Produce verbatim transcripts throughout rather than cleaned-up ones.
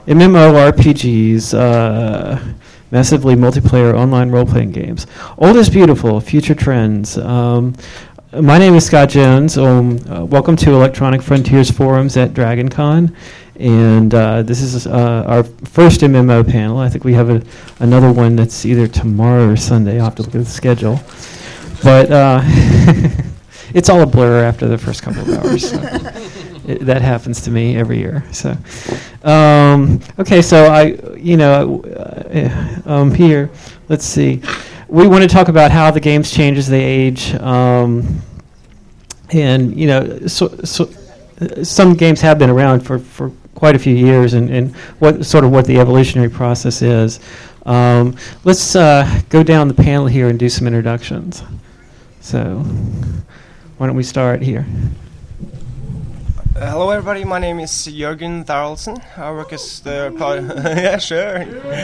MMORPGs, uh, massively multiplayer online role-playing games. Old is beautiful, future trends. Um, my name is Scott Jones. Um, uh, welcome to Electronic Frontiers Forums at DragonCon. And uh, this is uh, our first M M O panel. I think we have a, another one that's either tomorrow or Sunday. I'll have to look at the schedule. But uh, it's all a blur after the first couple of hours. So it, that happens to me every year. So, um, okay, so I, you know, uh, um, here, let's see. We want to talk about how the games change as they age, um, and you know, so, so uh, some games have been around for, for quite a few years, and, and what sort of what the evolutionary process is. Um, let's uh, go down the panel here and do some introductions. So, why don't we start here? Uh, hello, everybody. My name is Jørgen Tharaldsen. I work as the pro- yeah, sure.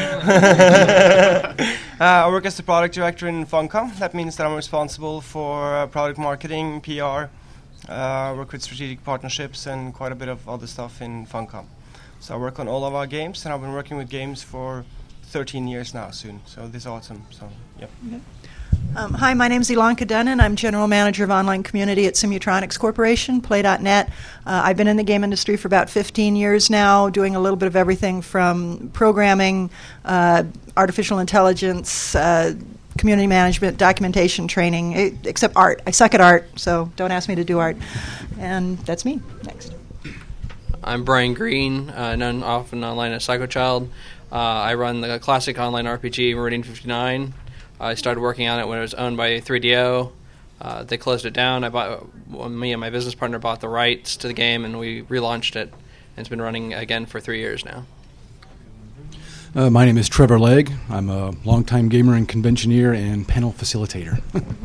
uh, I work as the product director in Funcom. That means that I'm responsible for uh, product marketing, P R. Uh, I work with strategic partnerships and quite a bit of other stuff in Funcom. So I work on all of our games, and I've been working with games for thirteen years now soon. So this autumn. So yep. Okay. Um, hi, my name is Ilanka Dunnan. I'm General Manager of Online Community at Simutronics Corporation, Play dot net. Uh, I've been in the game industry for about fifteen years now, doing a little bit of everything from programming, uh, artificial intelligence, uh, community management, documentation, training, eh, except art. I suck at art, so don't ask me to do art. And that's me. Next. I'm Brian Green, uh, known often online as Psychochild. Uh, I run the classic online R P G, Meridian fifty-nine. I started working on it when it was owned by three D O. Uh, they closed it down. I bought, well, me and my business partner bought the rights to the game, and we relaunched it. And it's been running again for three years now. Uh, my name is Trevor Legg. I'm a longtime gamer and conventioneer and panel facilitator.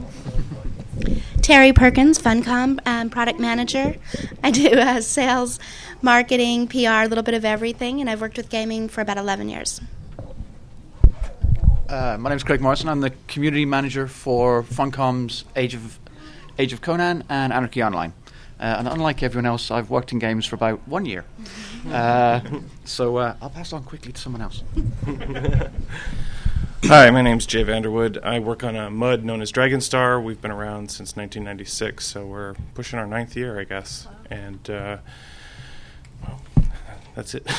Terry Perkins, Funcom um, product manager. I do uh, sales, marketing, P R, a little bit of everything, and I've worked with gaming for about eleven years. Uh, my name is Craig Morrison. I'm the community manager for Funcom's Age of Age of Conan and Anarchy Online. Uh, and unlike everyone else, I've worked in games for about one year. Uh, so uh, I'll pass on quickly to someone else. Hi, my name's Jay Vanderwood. I work on a M U D known as Dragonstar. We've been around since nineteen ninety-six, so we're pushing our ninth year, I guess. And, uh, well, that's it.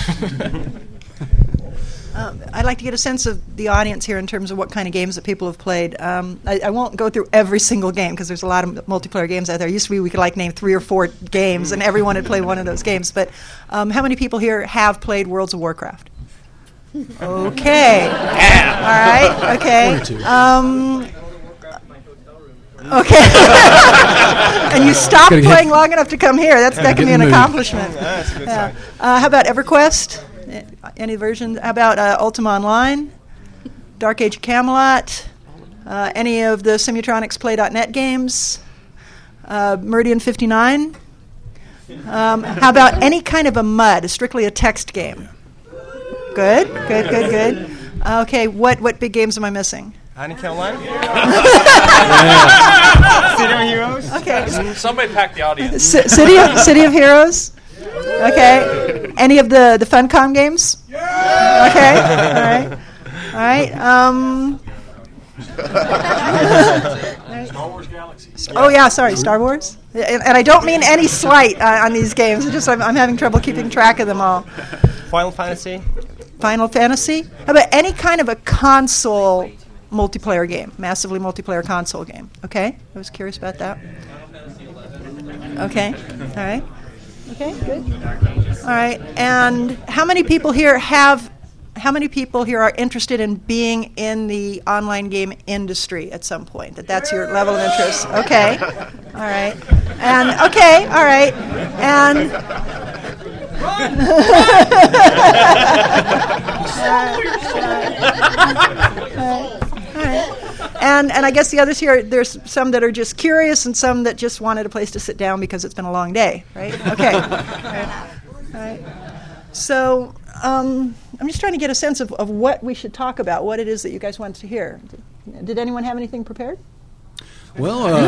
Um, I'd like to get a sense of the audience here in terms of what kind of games that people have played. Um, I, I won't go through every single game because there's a lot of multiplayer games out there. It used to be we could like name three or four games and everyone had played one of those games. But um, how many people here have played Worlds of Warcraft? Okay. All right. Okay. Um, okay. And you stopped playing long enough to come here. That's that can be an accomplishment. Yeah, that's a good Yeah. sign. Uh, how about EverQuest? Any versions? How about uh, Ultima Online, Dark Age of Camelot, uh, any of the Simutronics Play dot net games, uh, Meridian fifty-nine? Um, how about any kind of a M U D, strictly a text game? Good, good, good, good. Okay, what what big games am I missing? Anarchy Online? City of Heroes? Okay. Somebody pack the audience. C- City of City of Heroes. Okay. Any of the the Funcom games? Okay. All right. All right. Um. Star Wars Galaxy. Oh yeah, sorry, Star Wars. And, and I don't mean any slight uh, on these games. It's just I'm, I'm having trouble keeping track of them all. Final Fantasy? Final Fantasy. How about any kind of a console multiplayer game, massively multiplayer console game? Okay. I was curious about that. Okay. All right. Okay, good. All right, and how many people here have, how many people here are interested in being in the online game industry at some point? That that's your level of interest? Okay, all right, and okay, all right, and. all right. And and I guess the others here, there's some that are just curious and some that just wanted a place to sit down because it's been a long day, right? Okay. All right. All right. So um, I'm just trying to get a sense of, of what we should talk about, what it is that you guys want to hear. Did, did anyone have anything prepared? Well, uh,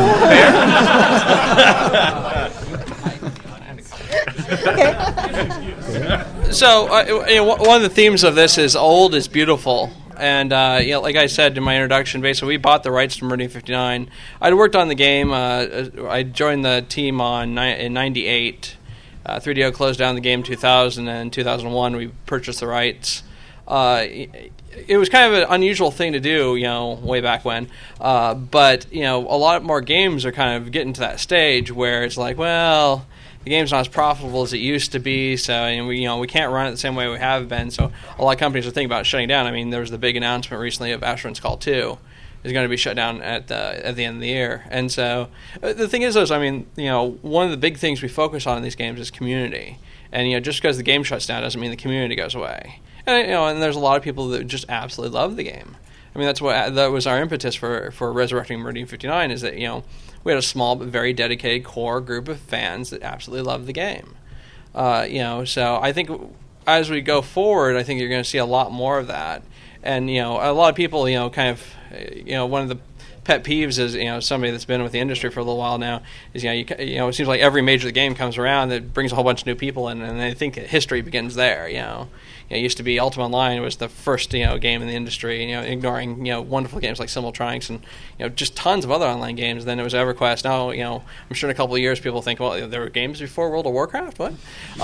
okay. So, uh, you know, one of the themes of this is old is beautiful. And, uh, you know, like I said in my introduction, basically we bought the rights to Meridian fifty-nine. I'd worked on the game. Uh, I joined the team on ni- in ninety-eight. Uh, three D O closed down the game in two thousand, and in two thousand one we purchased the rights. Uh, it was kind of an unusual thing to do, you know, way back when. Uh, but, you know, a lot more games are kind of getting to that stage where it's like, well, the game's not as profitable as it used to be, so and we, you know, we can't run it the same way we have been. So a lot of companies are thinking about shutting down. I mean, there was the big announcement recently of Asheron's Call two is going to be shut down at the at the end of the year. And so uh, the thing is, is, I mean, you know, one of the big things we focus on in these games is community. And you know, just because the game shuts down doesn't mean the community goes away. And you know, and there's a lot of people that just absolutely love the game. I mean, that's what that was our impetus for for resurrecting Meridian fifty-nine, is that, you know, we had a small but very dedicated core group of fans that absolutely loved the game. Uh, you know, so I think as we go forward, I think you're going to see a lot more of that. And, you know, a lot of people, you know, kind of, you know, one of the pet peeves is, you know, somebody that's been with the industry for a little while now is, you know, you, you know, it seems like every major game comes around that brings a whole bunch of new people in, and I think history begins there, you know. You know, it used to be Ultima Online was the first, you know, game in the industry, you know, ignoring, you know, wonderful games like Simultronics and, you know, just tons of other online games. Then it was EverQuest. Now, you know, I'm sure in a couple of years people think, well, there were games before World of Warcraft? What?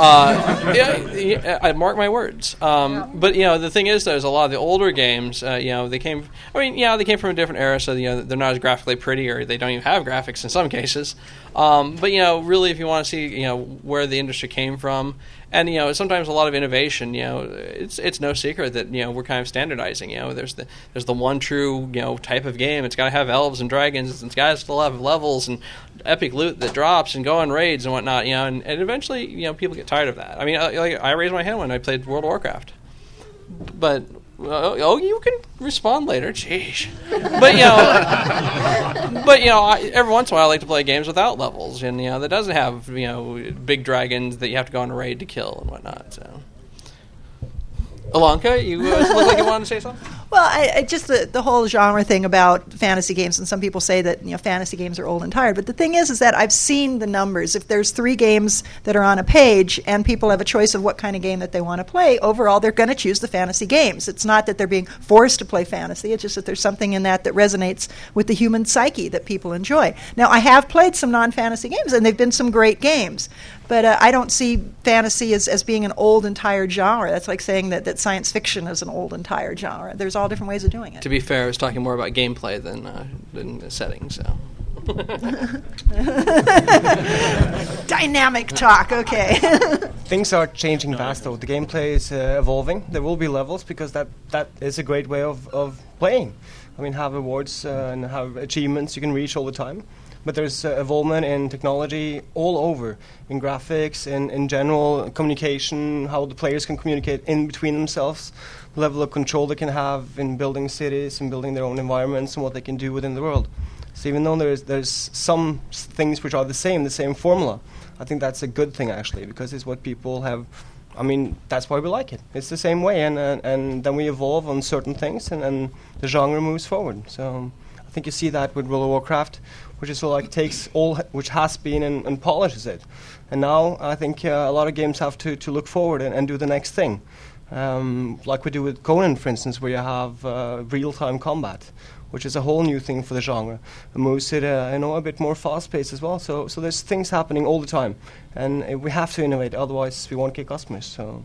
Uh, yeah, yeah, I mark my words. Um, but, you know, the thing is, there's a lot of the older games, uh, you know, they came, I mean, yeah, they came from a different era, so, you know, they're not as graphically pretty, or they don't even have graphics in some cases. Um, but, you know, really, if you want to see, you know, where the industry came from, and, you know, sometimes a lot of innovation, you know, it's it's no secret that, you know, we're kind of standardizing. You know, there's the there's the one true, you know, type of game. It's got to have elves and dragons, and it's got to still have levels and epic loot that drops and go on raids and whatnot, you know, and, and eventually, you know, people get tired of that. I mean, I, like, I raised my hand when I played World of Warcraft. But, uh, oh, you can respond later. Jeez. But, you know, but, you know, I, every once in a while I like to play games without levels, and, you know, that doesn't have, you know, big dragons that you have to go on a raid to kill and whatnot, so. Ilanka, you uh, look like you wanted to say something? Well, I, I just the, the whole genre thing about fantasy games, and some people say that, you know, fantasy games are old and tired. But the thing is, is that I've seen the numbers. If there's three games that are on a page, and people have a choice of what kind of game that they want to play, overall they're going to choose the fantasy games. It's not that they're being forced to play fantasy. It's just that there's something in that that resonates with the human psyche that people enjoy. Now, I have played some non-fantasy games, and they've been some great games. But uh, I don't see fantasy as, as being an old and tired genre. That's like saying that, that science fiction is an old and tired genre. There's all different ways of doing it. To be fair, I was talking more about gameplay than, uh, than the setting, so. Dynamic talk, okay. Things are changing fast, though. The gameplay is uh, evolving. There will be levels, because that, that is a great way of, of playing. I mean, have awards uh, and have achievements you can reach all the time. But there's uh, involvement in technology all over, in graphics, in, in general communication, how the players can communicate in between themselves, the level of control they can have in building cities and building their own environments, and what they can do within the world. So even though there's there's some things which are the same, the same formula, I think that's a good thing, actually, because it's what people have. I mean, that's why we like it. It's the same way, and uh, and then we evolve on certain things, and, and the genre moves forward. So I think you see that with World of Warcraft, which is sort of like takes all h- which has been and, and polishes it. And now I think uh, a lot of games have to, to look forward and, and do the next thing. Um, like we do with Conan, for instance, where you have uh, real-time combat, which is a whole new thing for the genre. It moves it uh, you know, a bit more fast-paced as well. So so there's things happening all the time. And uh, we have to innovate, otherwise we won't get customers. So.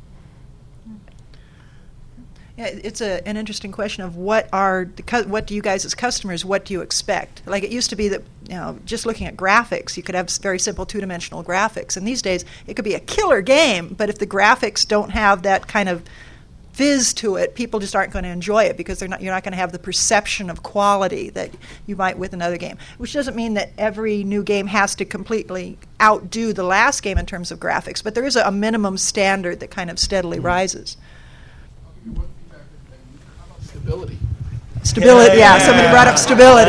Yeah, it's a, an interesting question of what are the cu- what do you guys as customers, what do you expect? Like, it used to be that, you know, just looking at graphics, you could have s- very simple two-dimensional graphics, and these days it could be a killer game, but if the graphics don't have that kind of fizz to it, people just aren't going to enjoy it, because they're not you're not going to have the perception of quality that you might with another game. Which doesn't mean that every new game has to completely outdo the last game in terms of graphics, but there is a, a minimum standard that kind of steadily mm-hmm. rises. Stability. Stability, yeah. yeah. Somebody brought up stability,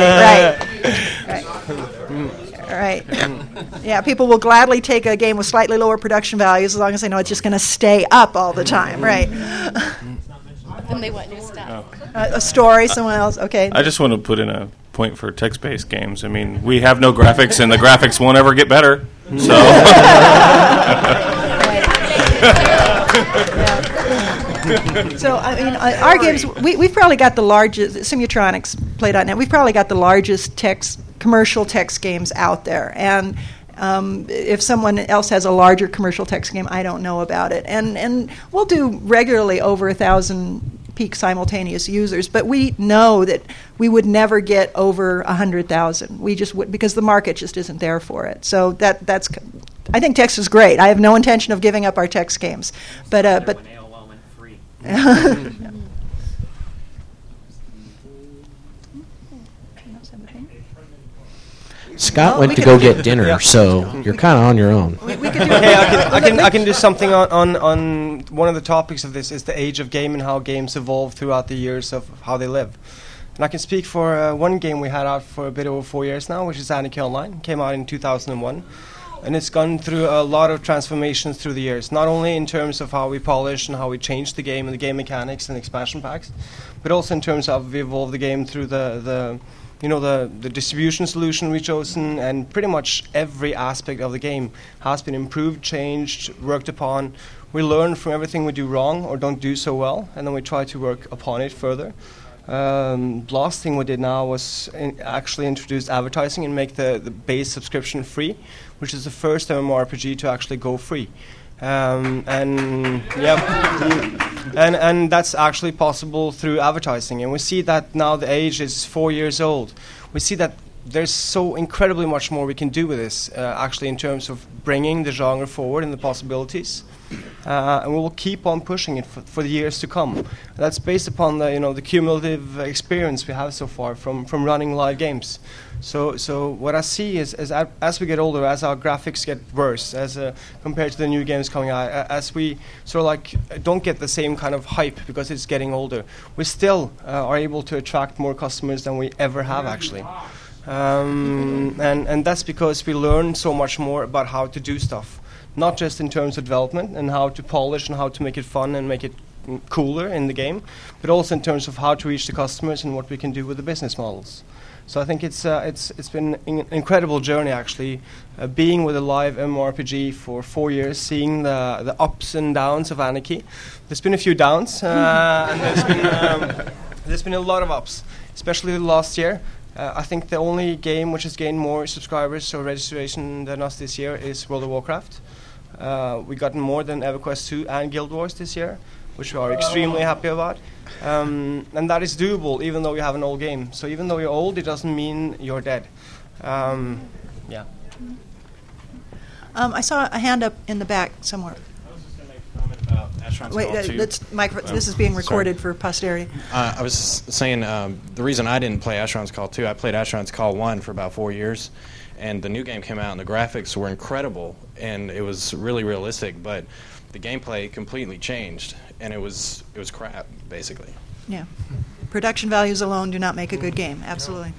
right. right. Right. Yeah, people will gladly take a game with slightly lower production values as long as they know it's just going to stay up all the time, right. And they want new stuff. Oh. Uh, a story, someone else, okay. I just want to put in a point for text-based games. I mean, we have no graphics, and the graphics won't ever get better, so... Yeah. So I mean, uh, our games, we, we've probably got the largest, Simutronics, Play dot net, we've probably got the largest text, commercial text games out there. And um, if someone else has a larger commercial text game, I don't know about it. And, and we'll do regularly over a thousand peak simultaneous users, but we know that we would never get over one hundred thousand. We just would, because the market just isn't there for it. So that that's, I think text is great. I have no intention of giving up our text games, but uh, but. When A O L went free. Scott Well, went we to could- go get dinner, Yeah. so you're kind of on your own. We, we could do Hey, I can, I can, I can do something on, on, on one of the topics of this is the age of game and how games evolve throughout the years of how they live. And I can speak for uh, one game we had out for a bit over four years now, which is Anarchy Online. Came out in two thousand one. And it's gone through a lot of transformations through the years, not only in terms of how we polish and how we change the game and the game mechanics and expansion packs, but also in terms of we evolve the game through the, the you know, the, the distribution solution we've chosen, and pretty much every aspect of the game has been improved, changed, worked upon. We learn from everything we do wrong or don't do so well, and then we try to work upon it further. Um, last thing we did now was in actually introduce advertising and make the, the base subscription free, which is the first MMORPG to actually go free. Um, and yeah, and and that's actually possible through advertising. And we see that now the age is four years old. We see that there's so incredibly much more we can do with this, uh, actually, in terms of bringing the genre forward and the possibilities. Uh, and we will keep on pushing it for, for the years to come. That's based upon the you know the cumulative experience we have so far from, from running live games. So so what I see is, is a- as we get older, as our graphics get worse, as uh, compared to the new games coming out, a- as we sort of like uh, don't get the same kind of hype because it's getting older, we still uh, are able to attract more customers than we ever have actually. Um, and and that's because we learn so much more about how to do stuff. Not just in terms of development and how to polish and how to make it fun and make it mm, cooler in the game, but also in terms of how to reach the customers and what we can do with the business models. So I think it's uh, it's it's been an incredible journey actually, uh, being with a live MMORPG for four years, seeing the the ups and downs of Anarchy. There's been a few downs, uh, and there's been um, there's been a lot of ups, especially the last year. Uh, I think the only game which has gained more subscribers or registration than us this year is World of Warcraft. Uh, we got more than EverQuest two and Guild Wars this year, which we are extremely happy about. Um, and that is doable even though you have an old game. So even though you're old, it doesn't mean you're dead. Um, yeah. Um, I saw a hand up in the back somewhere. I was just going to make a comment about Asheron's Wait, Call uh, two. let's micro- Um, this is being sorry. recorded for posterity. Uh, I was saying um, the reason I didn't play Asheron's Call two, I played Asheron's Call one for about four years, and the new game came out, and the graphics were incredible, and it was really realistic, but the gameplay completely changed, and it was it was crap, basically. Yeah. Production values alone do not make a good game. Absolutely.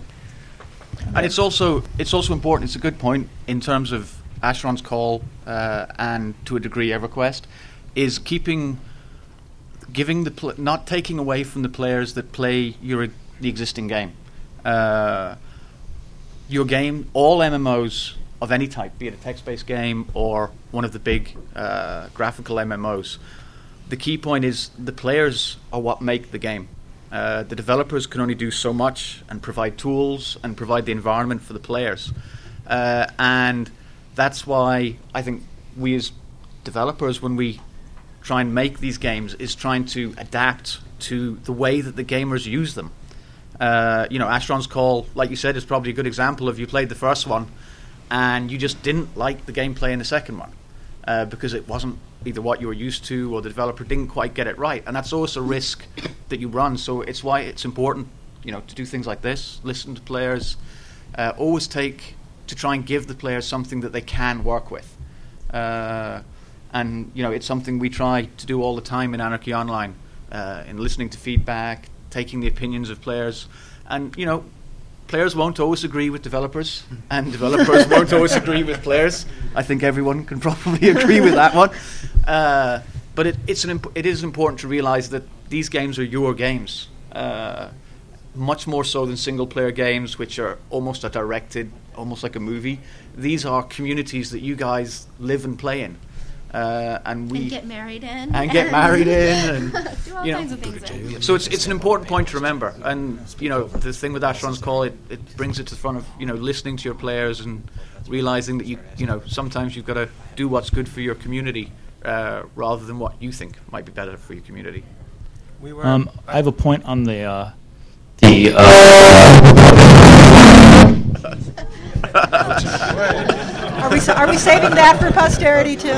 And it's also it's also important. It's a good point in terms of Asheron's Call uh, and to a degree EverQuest is keeping giving the pl- not taking away from the players that play your the existing game. Uh, your game, all M M Os of any type, be it a text-based game or one of the big uh, graphical M M Os. The key point is the players are what make the game. Uh, the developers can only do so much and provide tools and provide the environment for the players. Uh, and that's why I think we as developers, when we try and make these games, is trying to adapt to the way that the gamers use them. Uh, you know, Asheron's Call, like you said, is probably a good example of you played the first one and you just didn't like the gameplay in the second one uh, because it wasn't either what you were used to or the developer didn't quite get it right. And that's always a risk that you run. So it's why it's important, you know, to do things like this, listen to players, uh, always take to try and give the players something that they can work with. Uh, and, you know, it's something we try to do all the time in Anarchy Online, uh, in listening to feedback, taking the opinions of players. And, you know, players won't always agree with developers, and developers won't always agree with players. I think everyone can probably agree with that one. Uh, but it, it's an imp- it is important to realize that these games are your games, uh, much more so than single-player games, which are almost a directed, almost like a movie. These are communities that you guys live and play in. uh, and we and get married in, and get married in, and do all you know. kinds of things. In. So it's it's an important point to remember, and you know the thing with Asheron's Call, it, it brings it to the front of you know listening to your players and realizing that you you know sometimes you've got to do what's good for your community uh, rather than what you think might be better for your community. We were. Um, I have a point on the uh, the. Uh, Are we are we saving that for posterity too?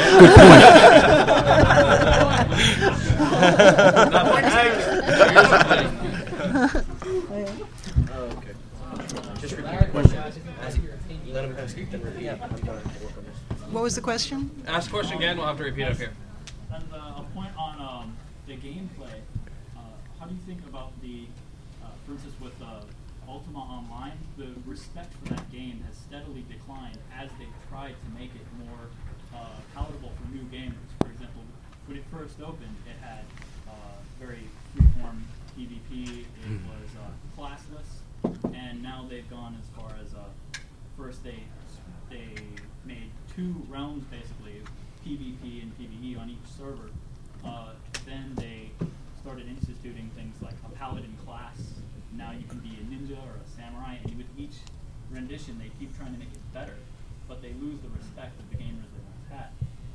What was the question? Ask the question again. We'll have to repeat it up here. And uh, a point on um, the gameplay. Uh, how do you think about the, uh, for instance, with uh, Ultima Online, the respect for that game has steadily declined as they've tried to make it more uh, palatable for new gamers. For example, when it first opened, it had uh, very freeform PvP. It was uh, classless, and now they've gone as far as uh, first they they made two realms basically, PvP and PvE on each server. Uh, then they started instituting things like a paladin class. Now you can be a ninja or a samurai, and with each rendition they keep trying to make it better, but they lose the respect of the gamers they once had.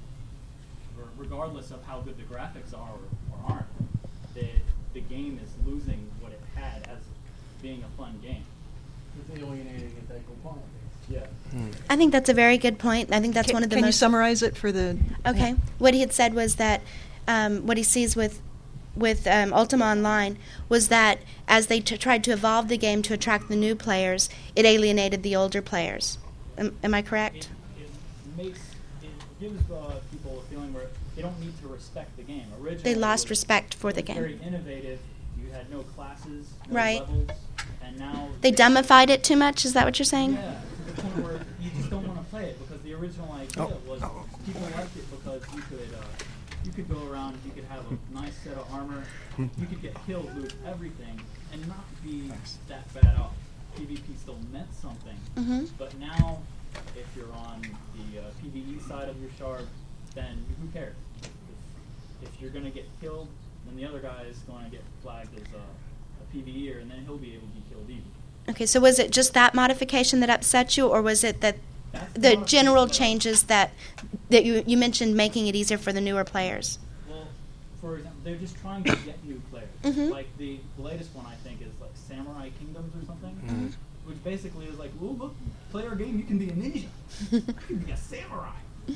Or regardless of how good the graphics are or, or aren't, the, the game is losing what it had as being a fun game. It's alienating its component. Yeah. I think that's a very good point. I think that's Can, one of the can most. you summarize it for the? Okay. Yeah. What he had said was that um, what he sees with with um, Ultima Online was that as they t- tried to evolve the game to attract the new players, it alienated the older players. Am, am I correct? It, it makes it gives uh, people a feeling where they don't need to respect the game. Originally, They lost it was, respect for it the was game. Very innovative. You had no classes, no Right. levels, and now They dumbified it too much. Is that what you're saying? Yeah, to the point where you just don't want to play it because the original idea Oh. was people liked it because you could uh, you could go around, you could have a nice set of armor, you could get killed, lose everything, and not be that bad off. PvP still meant something, Mm-hmm. but now if you're on the uh, PvE side of your shard, then who cares? If, if you're going to get killed, then the other guy is going to get flagged as a, a PvEer, and then he'll be able to be killed even. Okay, so was it just that modification that upset you, or was it that That's the the modification general that- changes that that you you mentioned making it easier for the newer players? Well, for example, they're just trying to get new players. Mhm. Like the, the latest one, I think, is like Samurai Kingdoms or something, Mhm. which basically is like, well, look, play our game, you can be a ninja, you can be a samurai.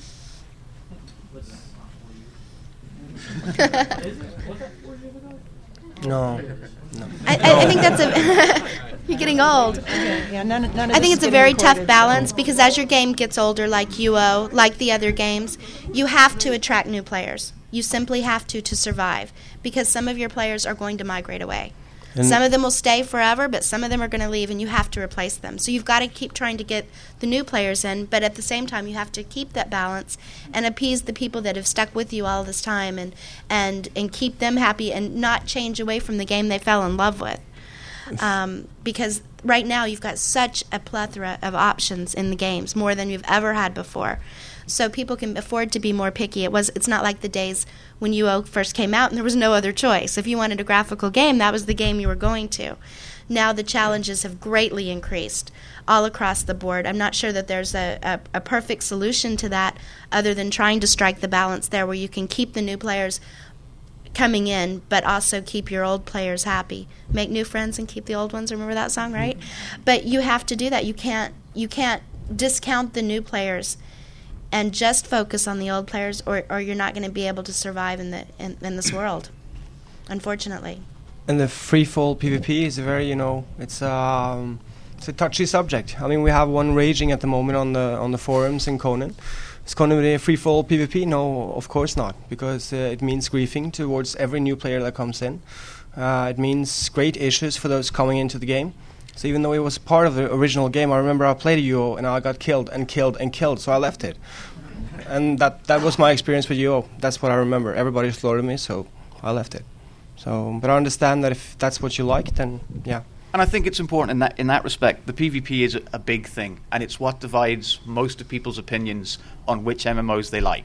What's that? Is it? Was that four years ago? No. No. I, I, I think that's a. You're getting old. Yeah, none, none of I this think is it's a getting very tough recorded, balance so- because as your game gets older, like U O, like the other games, you have to attract new players. You simply have to to survive because some of your players are going to migrate away. And Some of them will stay forever, but some of them are going to leave, and you have to replace them. So you've got to keep trying to get the new players in, but at the same time, you have to keep that balance and appease the people that have stuck with you all this time, and and and keep them happy, and not change away from the game they fell in love with. Um, because right now you've got such a plethora of options in the games, more than you've ever had before. So people can afford to be more picky. It was. It's not like the days when U O first came out and there was no other choice. If you wanted a graphical game, that was the game you were going to. Now the challenges have greatly increased all across the board. I'm not sure that there's a, a, a perfect solution to that other than trying to strike the balance there where you can keep the new players coming in, but also keep your old players happy. Make new friends and keep the old ones. Remember that song, right? But you have to do that. You can't you can't discount the new players and just focus on the old players, or, or you're not going to be able to survive in the in, in this world, unfortunately. And the free fall PvP is a very, you know, it's um, it's a touchy subject. I mean, we have one raging at the moment on the on the forums in Conan. Is Conan a free fall PvP? No, of course not, because uh, it means griefing towards every new player that comes in. Uh, it means great issues for those coming into the game. So even though it was part of the original game, I remember I played U O and I got killed and killed and killed, so I left it. And that that was my experience with U O. That's what I remember. Everybody slaughtered me, so I left it. So, but I understand that if that's what you like, then yeah. And I think it's important in that in that respect. The PvP is a, a big thing, and it's what divides most of people's opinions on which M M Os they like.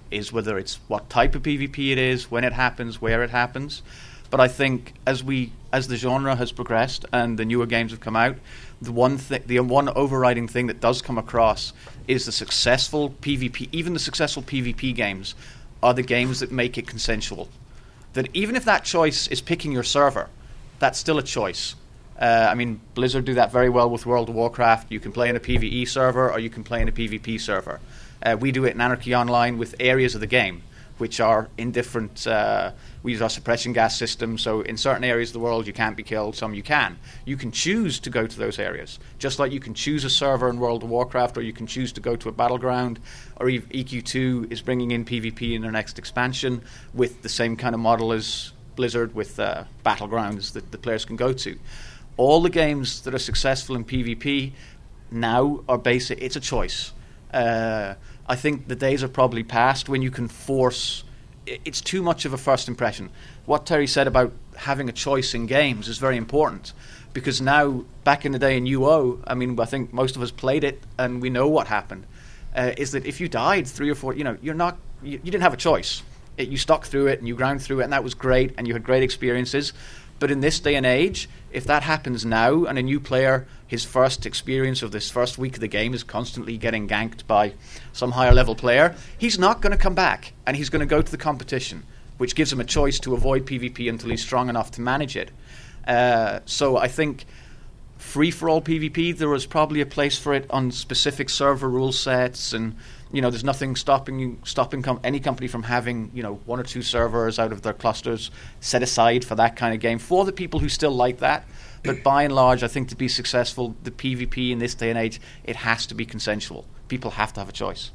is whether it's what type of PvP it is, when it happens, where it happens. But I think as we as the genre has progressed and the newer games have come out, the one thing, the one overriding thing that does come across is the successful PvP. Even the successful PvP games are the games that make it consensual. That even if that choice is picking your server, that's still a choice. Uh, I mean, Blizzard do that very well with World of Warcraft. You can play in a PvE server or you can play in a PvP server. Uh, we do it in Anarchy Online with areas of the game, which are in different... Uh, we use our suppression gas system, so in certain areas of the world you can't be killed, some you can. You can choose to go to those areas, just like you can choose a server in World of Warcraft, or you can choose to go to a battleground, or E Q two is bringing in PvP in their next expansion with the same kind of model as Blizzard with uh, battlegrounds that the players can go to. All the games that are successful in PvP now are basic. It's a choice. Uh, I think the days are probably past when you can force... It's too much of a first impression. What Terry said about having a choice in games is very important, because now, back in the day in U O, I mean, I think most of us played it and we know what happened, uh, is that if you died three or four, you know, you're not, you, you didn't have a choice. It, you stuck through it and you ground through it, and that was great and you had great experiences. But in this day and age, if that happens now and a new player, his first experience of this first week of the game is constantly getting ganked by some higher level player, he's not going to come back and he's going to go to the competition, which gives him a choice to avoid PvP until he's strong enough to manage it. Uh, so I think free-for-all PvP, there was probably a place for it on specific server rule sets, and you know, there's nothing stopping stopping com- any company from having, you know, one or two servers out of their clusters set aside for that kind of game for the people who still like that. But by and large, I think to be successful, the PvP in this day and age, it has to be consensual. People have to have a choice.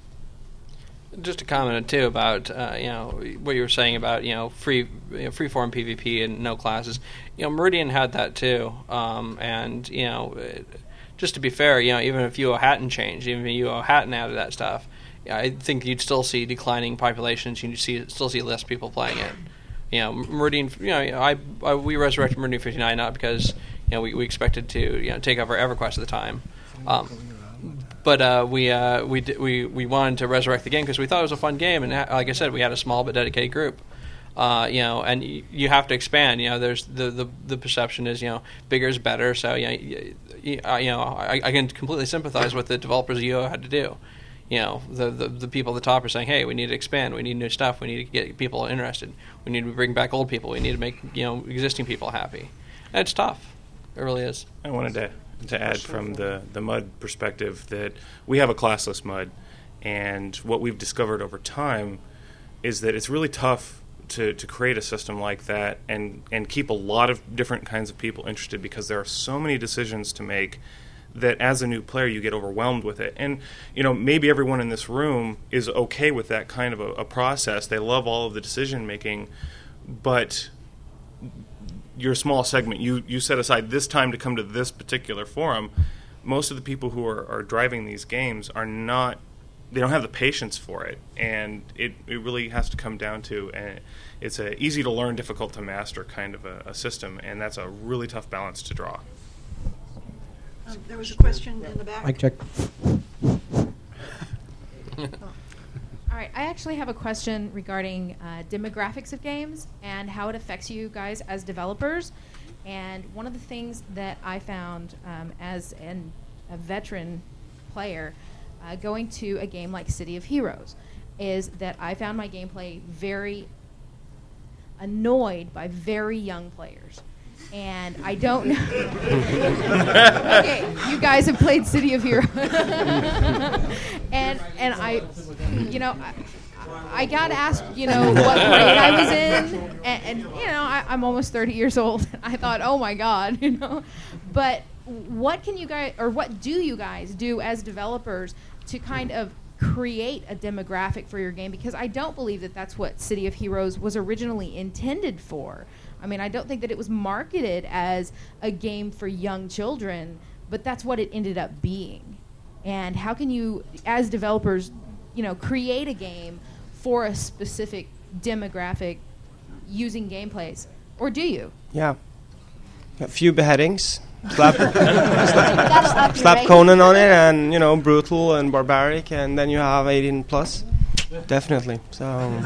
Just to comment too about uh, you know, what you were saying about, you know, free you know, free form PvP and no classes. You know, Meridian had that too, um, and you know. It, Just to be fair, you know, even if U O hadn't changed, even if U O hadn't added that stuff, yeah, I think you'd still see declining populations. You'd see still see less people playing it. You know, Meridian. You know, I, I we resurrected Meridian fifty-nine not because you know we, we expected to you know take over EverQuest at the time, um, but uh, we uh, we we we wanted to resurrect the game because we thought it was a fun game, and like I said, we had a small but dedicated group. Uh, you know, and y- you have to expand. You know, there's the, the, the perception is, you know, bigger is better. So you know, y- y- uh, you know, I, I can completely sympathize with the developers of U O had to do. You know, the, the the people at the top are saying, hey, we need to expand. We need new stuff. We need to get people interested. We need to bring back old people. We need to make, you know, existing people happy. And it's tough. It really is. I wanted to to add from the the mud perspective that we have a classless mud, and what we've discovered over time is that it's really tough to, to create a system like that and, and keep a lot of different kinds of people interested, because there are so many decisions to make that as a new player you get overwhelmed with it. And you know, maybe everyone in this room is okay with that kind of a, a process. They love all of the decision making, but your small segment, you, you set aside this time to come to this particular forum. Most of the people who are, are driving these games are not, they don't have the patience for it, and it, it really has to come down to, and it's a easy to learn, difficult to master kind of a, a system, and that's a really tough balance to draw. Um, there was a question in the back. Mic check. All right, I actually have a question regarding uh, demographics of games and how it affects you guys as developers. And one of the things that I found um, as an, a veteran player uh, going to a game like City of Heroes is that I found my gameplay very annoyed by very young players. And I don't know. Okay, you guys have played City of Heroes. and and I, you know, I, I got asked, you know, what grade I was in, and, and you know, I, I'm almost thirty years old. I thought, oh my God, you know. But what can you guys, or what do you guys do as developers to kind of create a demographic for your game? Because I don't believe that that's what City of Heroes was originally intended for. I mean, I don't think that it was marketed as a game for young children, but that's what it ended up being. And how can you, as developers, you know, create a game for a specific demographic using gameplays? Or do you? Yeah. A few beheadings. Slap, slap, slap Conan on it, and, you know, brutal and barbaric, and then you have eighteen plus. definitely. So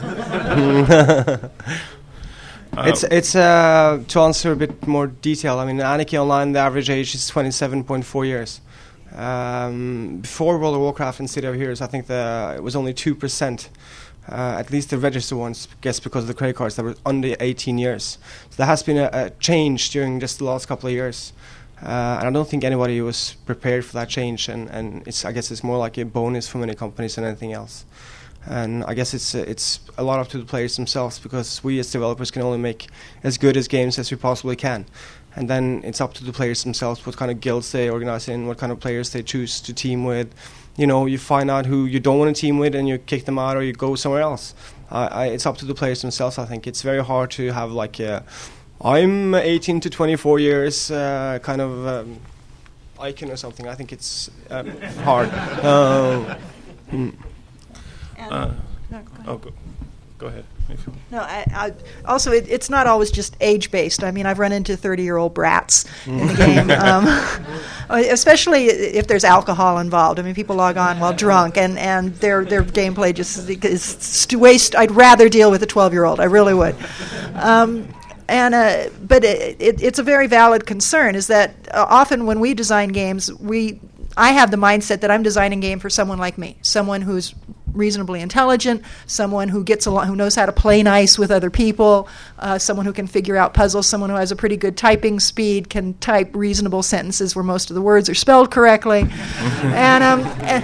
it's it's uh, to answer a bit more detail. I mean, Anarchy Online, the average age is twenty-seven point four years. Um, before World of Warcraft and City of Heroes, I think the it was only two percent. Uh, at least the registered ones, I guess because of the credit cards that were under eighteen years. So there has been a, a change during just the last couple of years. Uh, and I don't think anybody was prepared for that change, and, and it's I guess it's more like a bonus for many companies than anything else. And I guess it's uh, it's a lot up to the players themselves, because we as developers can only make as good as games as we possibly can. And then it's up to the players themselves what kind of guilds they organize in, what kind of players they choose to team with. You know, you find out who you don't want to team with and you kick them out or you go somewhere else. Uh, I, it's up to the players themselves, I think. It's very hard to have like a, I'm eighteen to twenty-four years uh, kind of um, icon or something. I think it's um, hard. Uh, hmm. uh, oh, go, go ahead. No, I, I, also it, it's not always just age-based. I mean, I've run into thirty-year-old brats in the game, um, especially if there's alcohol involved. I mean, people log on while drunk, and, and their their gameplay just is st- waste. I'd rather deal with a twelve-year-old. I really would. Um, and uh, but it, it, it's a very valid concern. Is that uh, often when we design games, we I have the mindset that I'm designing a game for someone like me, someone who's reasonably intelligent, someone who gets along, who knows how to play nice with other people, uh, someone who can figure out puzzles, someone who has a pretty good typing speed, can type reasonable sentences where most of the words are spelled correctly, and um, and,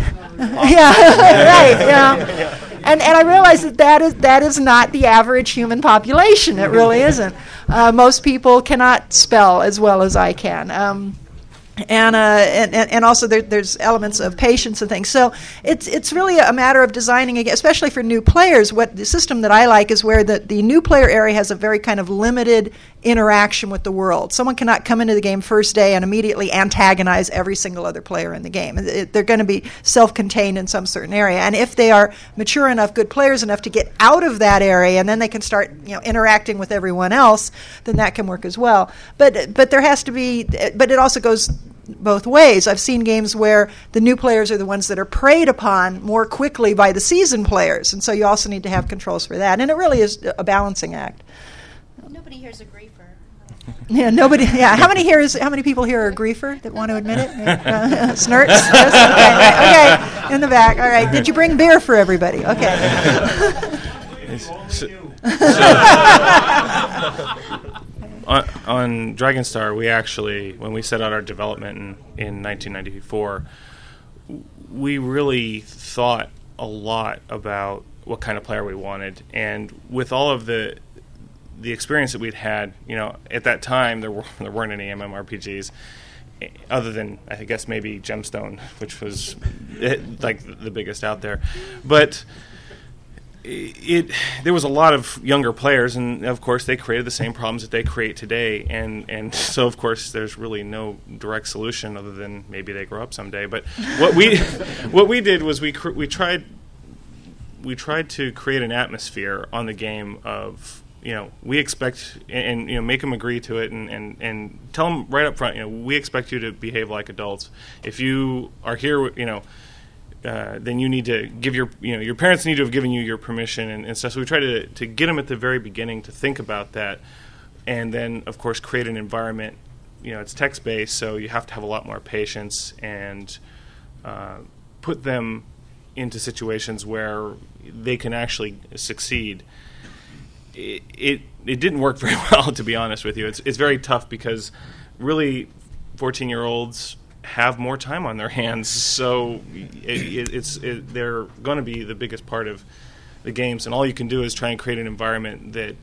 yeah, right, yeah. And and I realize that that is that is not the average human population. It really isn't. Uh, most people cannot spell as well as I can. Um, And, uh, and and also there, there's elements of patience and things. So it's it's really a matter of designing, a, especially for new players. What the system that I like is where the, the new player area has a very kind of limited interaction with the world. Someone cannot come into the game first day and immediately antagonize every single other player in the game. It, they're going to be self-contained in some certain area. And if they are mature enough, good players enough to get out of that area, and then they can start, you know, interacting with everyone else, then that can work as well. But but there has to be. But it also goes both ways. I've seen games where the new players are the ones that are preyed upon more quickly by the seasoned players, and so you also need to have controls for that. And it really is a balancing act. Nobody here's a griefer. Yeah, nobody. Yeah, how many here is? How many people here are a griefer that want to admit it? Uh, snurts. Yes? Okay, right, okay, in the back. All right. Did you bring beer for everybody? Okay. So, on, on Dragonstar, we actually, when we set out our development in, in nineteen ninety-four, we really thought a lot about what kind of player we wanted. And with all of the the experience that we'd had, you know, at that time there were there weren't any MMORPGs other than, I guess, maybe Gemstone, which was it, like the biggest out there. But It, it there was a lot of younger players, and of course they created the same problems that they create today, and, and so of course there's really no direct solution other than maybe they grow up someday. But what we what we did was we cr- we tried we tried to create an atmosphere on the game of, you know, we expect, and, and you know, make them agree to it, and, and, and tell them right up front, you know, we expect you to behave like adults. If you are here, you know. Uh, then you need to give your, you know, your parents need to have given you your permission and, and stuff. So we try to to get them at the very beginning to think about that, and then of course create an environment. You know, it's text based, so you have to have a lot more patience and uh, put them into situations where they can actually succeed. It it, it didn't work very well, to be honest with you. It's it's very tough because really fourteen year olds have more time on their hands, so it, it, it's it, they're going to be the biggest part of the games, and all you can do is try and create an environment that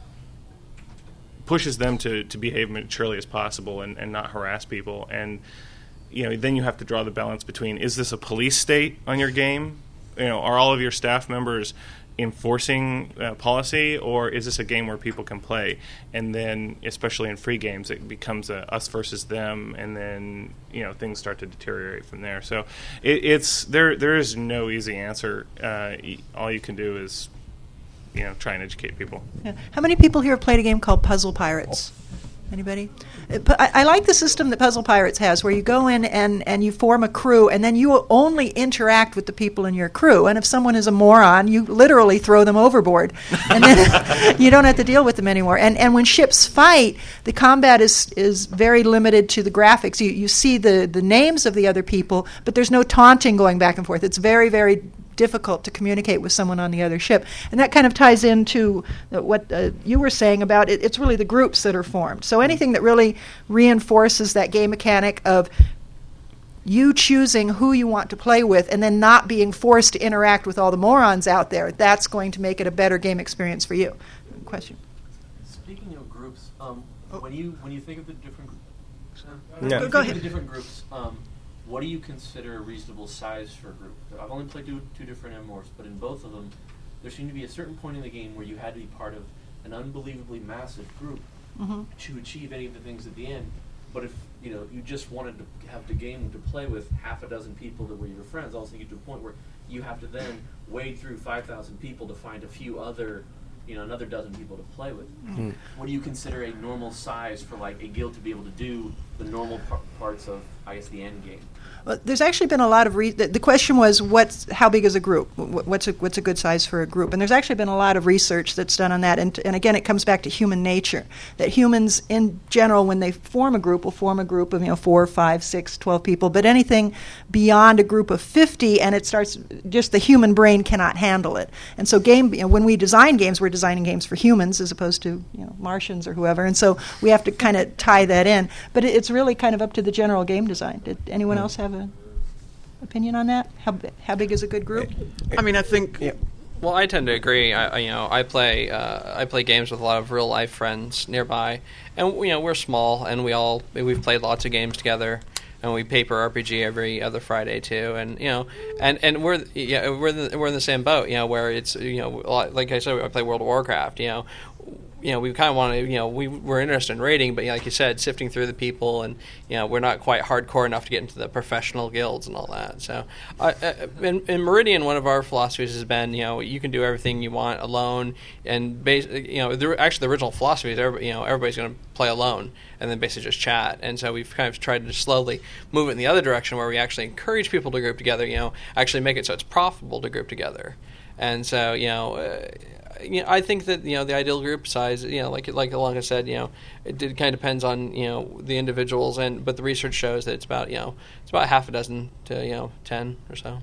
pushes them to, to behave maturely as possible and, and not harass people. And you know, then you have to draw the balance between, is this a police state on your game? You know, are all of your staff members enforcing uh, policy, or is this a game where people can play? And then, especially in free games, it becomes a us versus them, and then, you know, things start to deteriorate from there. So it, it's there. There is no easy answer. Uh, all you can do is, you know, try and educate people. Yeah. How many people here have played a game called Puzzle Pirates? Anybody? Uh, pu- I, I like the system that Puzzle Pirates has, where you go in and, and you form a crew, and then you only interact with the people in your crew. And if someone is a moron, you literally throw them overboard, and then you don't have to deal with them anymore. And and when ships fight, the combat is is very limited to the graphics. You you see the the names of the other people, but there's no taunting going back and forth. It's very very difficult to communicate with someone on the other ship. And that kind of ties into uh, what uh, you were saying about it. It's really the groups that are formed. So anything that really reinforces that game mechanic of you choosing who you want to play with and then not being forced to interact with all the morons out there, that's going to make it a better game experience for you. Question? Speaking of groups, um, oh. when you when you think of the different uh, no. when you Go think ahead. of the different groups, um, what do you consider a reasonable size for a group? I've only played two, two different M M O Rs, but in both of them, there seemed to be a certain point in the game where you had to be part of an unbelievably massive group mm-hmm. to achieve any of the things at the end. But if you know you just wanted to have the game to play with half a dozen people that were your friends, all of a sudden you get to a point where you have to then wade through five thousand people to find a few other, you know, another dozen people to play with. Mm-hmm. What do you consider a normal size for like a guild to be able to do the normal par- parts of, I guess, the end game? Well, there's actually been a lot of re- the, the question was what's how big is a group? Wh- What's a what's a good size for a group? And there's actually been a lot of research that's done on that. And and again, it comes back to human nature. That humans in general, when they form a group, will form a group of you know four, five, six, twelve people. But anything beyond a group of fifty, and it starts just the human brain cannot handle it. And so game you know, when we design games, we're designing games for humans as opposed to you know Martians or whoever. And so we have to kind of tie that in. But it, it's really kind of up to the general game design. Did anyone else have a opinion on that? How how big is a good group? I mean, I think. Yeah. Well, I tend to agree. I, I you know I play uh, I play games with a lot of real life friends nearby, and you know we're small, and we all we've played lots of games together, and we paper R P G every other Friday too, and you know and, and we're yeah we're the, we're in the same boat, you know, where it's you know like I said, I play World of Warcraft, you know. You know, we kind of want to, you know, we we're interested in raiding, but you know, like you said, sifting through the people, and you know, we're not quite hardcore enough to get into the professional guilds and all that. So, uh, in, in Meridian, one of our philosophies has been, you know, you can do everything you want alone, and bas- you know, the, actually the original philosophy is, everybody, you know, everybody's going to play alone, and then basically just chat. And so we've kind of tried to slowly move it in the other direction, where we actually encourage people to group together. You know, actually make it so it's profitable to group together. And so, you know. Uh, You know, I think that you know the ideal group size. You know, like like Ilonka said, you know, it, it kind of depends on you know the individuals, and but the research shows that it's about you know it's about half a dozen to you know ten or so.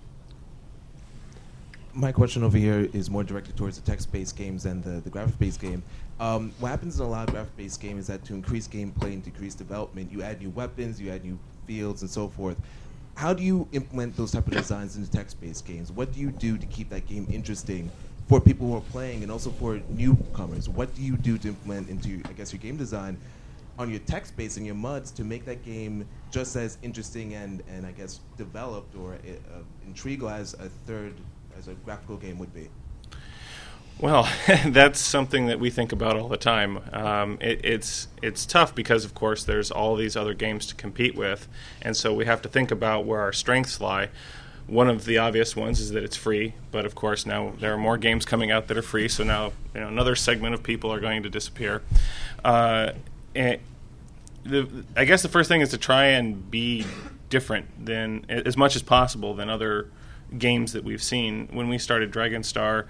My question over here is more directed towards the text-based games than the, the graphic-based game. Um, what happens in a lot of graphic-based games is that to increase gameplay and decrease development, you add new weapons, you add new fields, and so forth. How do you implement those type of designs into text-based games? What do you do to keep that game interesting for people who are playing and also for newcomers? What do you do to implement into, I guess, your game design on your text base and your M U Ds to make that game just as interesting and, and I guess, developed or uh, intriguing as a third, as a graphical game would be? Well, that's something that we think about all the time. Um, it, it's it's tough because, of course, there's all these other games to compete with, and so we have to think about where our strengths lie. One of the obvious ones is that it's free, but of course now there are more games coming out that are free, so now you know, another segment of people are going to disappear. Uh, and the, I guess the first thing is to try and be different than, as much as possible, than other games that we've seen. When we started Dragon Star,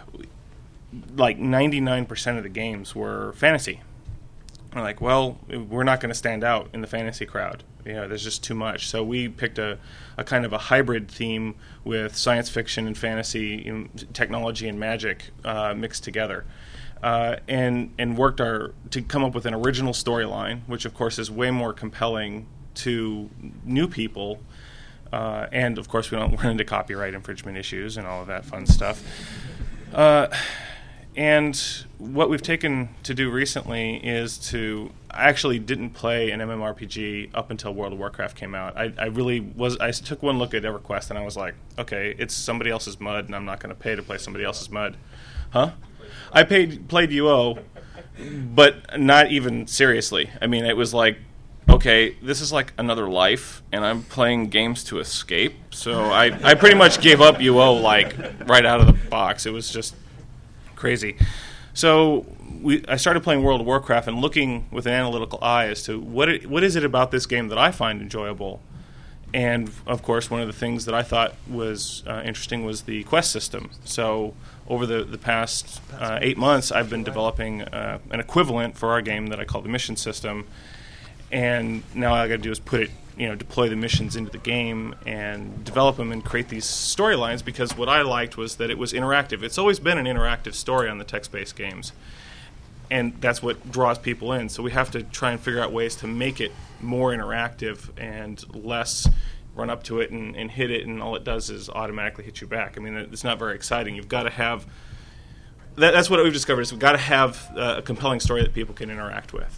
like ninety-nine percent of the games were fantasy. We're like, well, we're not going to stand out in the fantasy crowd. You know, there's just too much. So we picked a, a kind of a hybrid theme with science fiction and fantasy, and technology and magic uh, mixed together, uh, and and worked our to come up with an original storyline, which of course is way more compelling to new people. Uh, and of course, we don't run into copyright infringement issues and all of that fun stuff. Uh, And what we've taken to do recently is to I actually didn't play an MMORPG up until World of Warcraft came out. I, I really was. I took one look at EverQuest and I was like, okay, it's somebody else's M U D, and I'm not going to pay to play somebody else's M U D, huh? I paid played U O, but not even seriously. I mean, it was like, okay, this is like another life, and I'm playing games to escape. So I I pretty much gave up U O like right out of the box. It was just crazy. So we I started playing World of Warcraft and looking with an analytical eye as to what it, what is it about this game that I find enjoyable. And, of course, one of the things that I thought was uh, interesting was the quest system. So over the, the past uh, eight months, I've been developing uh, an equivalent for our game that I call the mission system. And now all I got to do is put it, you know, deploy the missions into the game and develop them and create these storylines, because what I liked was that it was interactive. It's always been an interactive story on the text-based games. And that's what draws people in. So we have to try and figure out ways to make it more interactive and less run up to it and, and hit it, and all it does is automatically hit you back. I mean, it's not very exciting. You've got to have that, that's what we've discovered is we've got to have uh, a compelling story that people can interact with.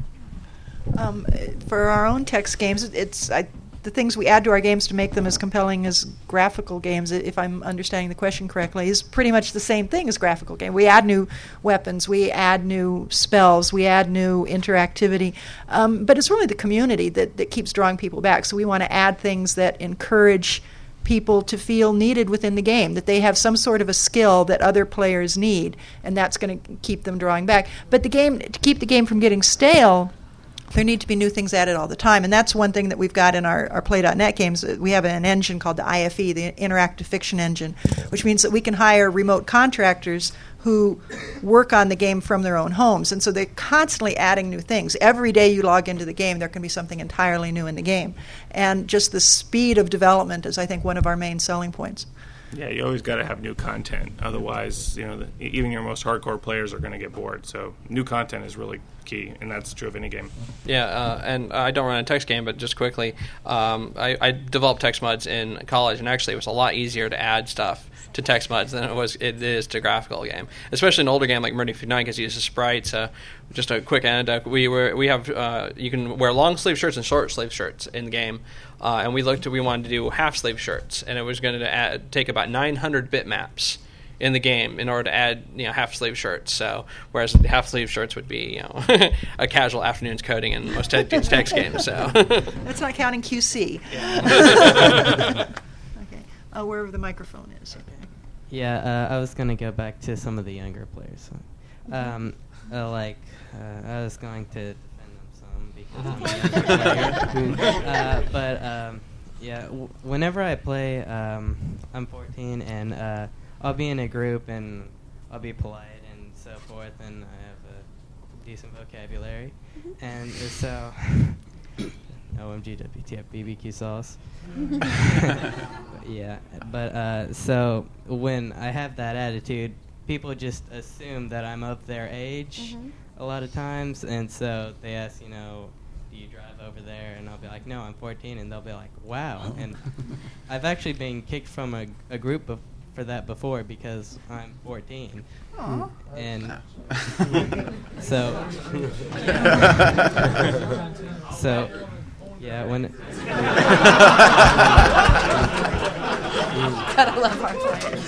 Um, for our own text games, it's I, the things we add to our games to make them as compelling as graphical games, if I'm understanding the question correctly, is pretty much the same thing as graphical game. We add new weapons, we add new spells, we add new interactivity, um, but it's really the community that, that keeps drawing people back. So we want to add things that encourage people to feel needed within the game, that they have some sort of a skill that other players need, and that's going to keep them drawing back. But the game, to keep the game from getting stale, there need to be new things added all the time, and that's one thing that we've got in our, our Play dot net games. We have an engine called the I F E, the Interactive Fiction Engine, which means that we can hire remote contractors who work on the game from their own homes, and so they're constantly adding new things. Every day you log into the game, there can be something entirely new in the game, and just the speed of development is, I think, one of our main selling points. Yeah, you always got to have new content. Otherwise, you know, the, even your most hardcore players are going to get bored. So new content is really key, and that's true of any game. Yeah, uh, and I don't run a text game, but just quickly, um, I, I developed text mods in college, and actually it was a lot easier to add stuff to text mods than it was it is to graphical game, especially an older game like Meridian fifty-nine because it uses sprites. Uh, just a quick anecdote: we were we have uh, you can wear long sleeve shirts and short sleeve shirts in the game, uh, and we looked at we wanted to do half sleeve shirts, and it was going to add, take about nine hundred bitmaps in the game in order to add, you know, half sleeve shirts. So whereas half sleeve shirts would be, you know, a casual afternoon's coding in most te- text games. So that's not counting Q C. Yeah. Okay, uh, wherever the microphone is. Okay. Yeah, uh, I was gonna go back to some of the younger players. Um, uh, like uh, I was going to defend them some because I'm a younger player. uh, but um, yeah, w- whenever I play, um, I'm fourteen and. Uh, I'll be in a group and I'll be polite and so forth, and I have a decent vocabulary. Mm-hmm. And so, O M G, W T F, B B Q sauce. Yeah, but uh, so when I have that attitude, people just assume that I'm of their age mm-hmm. a lot of times, and so they ask, you know, do you drive over there? And I'll be like, no, I'm fourteen, and they'll be like, wow. And I've actually been kicked from a, a group of for that before because I'm fourteen. Aww. And so so yeah, when it gotta love our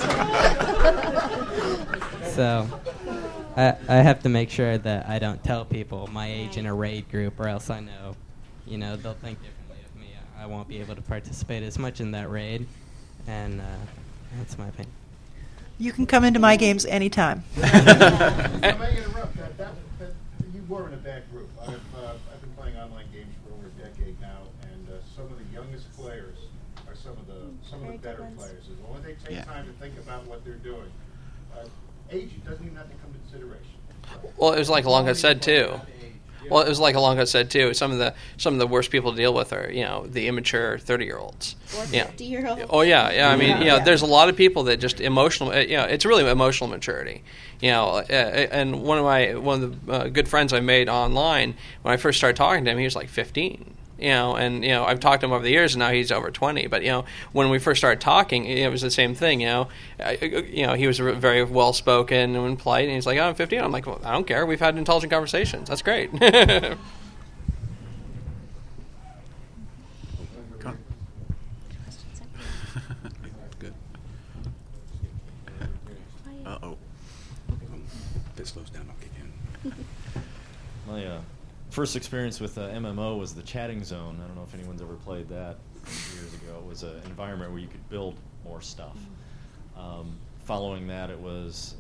players. So I I have to make sure that I don't tell people my age in a raid group, or else I know, you know, they'll think differently of me. I won't be able to participate as much in that raid, and uh that's my opinion. You can come into my games anytime. I may interrupt. That, that, that, you were in a bad group. I've, uh, I've been playing online games for over a decade now, and uh, some of the youngest players are some of the some of the better players. As long as they take yeah. time to think about what they're doing, uh, age doesn't even have to come into consideration. Well, it was like Alonga said too. Well, it was like Alonga said too. Some of the some of the worst people to deal with are, you know, the immature thirty-year-olds. Or fifty-year-olds. Oh yeah, yeah. I mean, you know, there's a lot of people that just emotional. You know, it's really emotional maturity. You know, uh, and one of my one of the uh, good friends I made online when I first started talking to him, he was like fifteen. You know, and you know, I've talked to him over the years, and now he's over twenty. But you know, when we first started talking, it was the same thing. You know, I, you know, he was very well spoken and polite, and he's like, "Oh, I'm fifteen." I'm like, "Well, I don't care. We've had intelligent conversations. That's great." Good. Uh oh. If it slows down, I'll kick in. My uh. first experience with uh, M M O was the Chatting Zone. I don't know if anyone's ever played that years ago. It was an environment where you could build more stuff. Um, following that, it was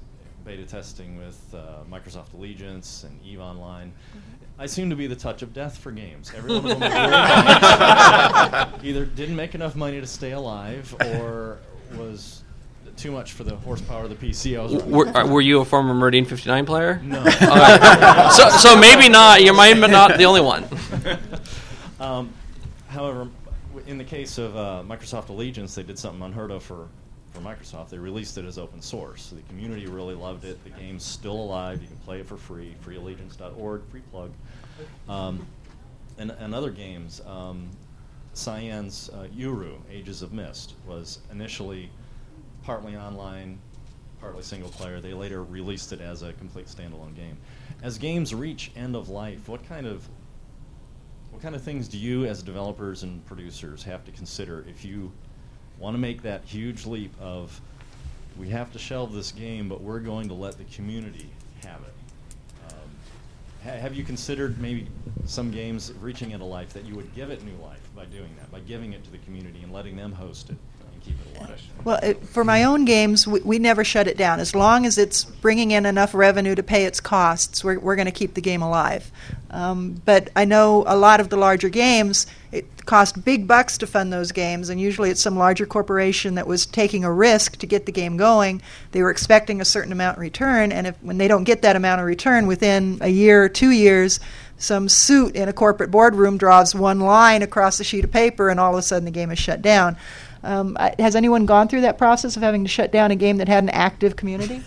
beta testing with uh, Microsoft Allegiance and EVE Online. I seem to be the touch of death for games. Every one of them either didn't make enough money to stay alive or was too much for the horsepower of the P C I was running. Were, uh, were you a former Meridian fifty-nine player? No. Uh, so, so maybe not. You might be not the only one. um, however, in the case of uh, Microsoft Allegiance, they did something unheard of for, for Microsoft. They released it as open source. So the community really loved it. The game's still alive. You can play it for free. free allegiance dot org, free plug. Um, and, and other games, um, Cyan's uh, Uru, Ages of Mist, was initially partly online, partly single player. They later released it as a complete standalone game. As games reach end of life, what kind of what kind of things do you, as developers and producers, have to consider if you want to make that huge leap of we have to shelve this game, but we're going to let the community have it? Um, ha- have you considered maybe some games reaching end of life that you would give it new life by doing that, by giving it to the community and letting them host it? Keep it alive. Well, it, for my own games, we, we never shut it down. As long as it's bringing in enough revenue to pay its costs, we're, we're going to keep the game alive. Um, but I know a lot of the larger games, it cost big bucks to fund those games, and usually it's some larger corporation that was taking a risk to get the game going. They were expecting a certain amount in return, and if when they don't get that amount of return within a year or two years, some suit in a corporate boardroom draws one line across a sheet of paper, and all of a sudden the game is shut down. Um, has anyone gone through that process of having to shut down a game that had an active community?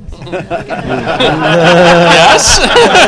Yes.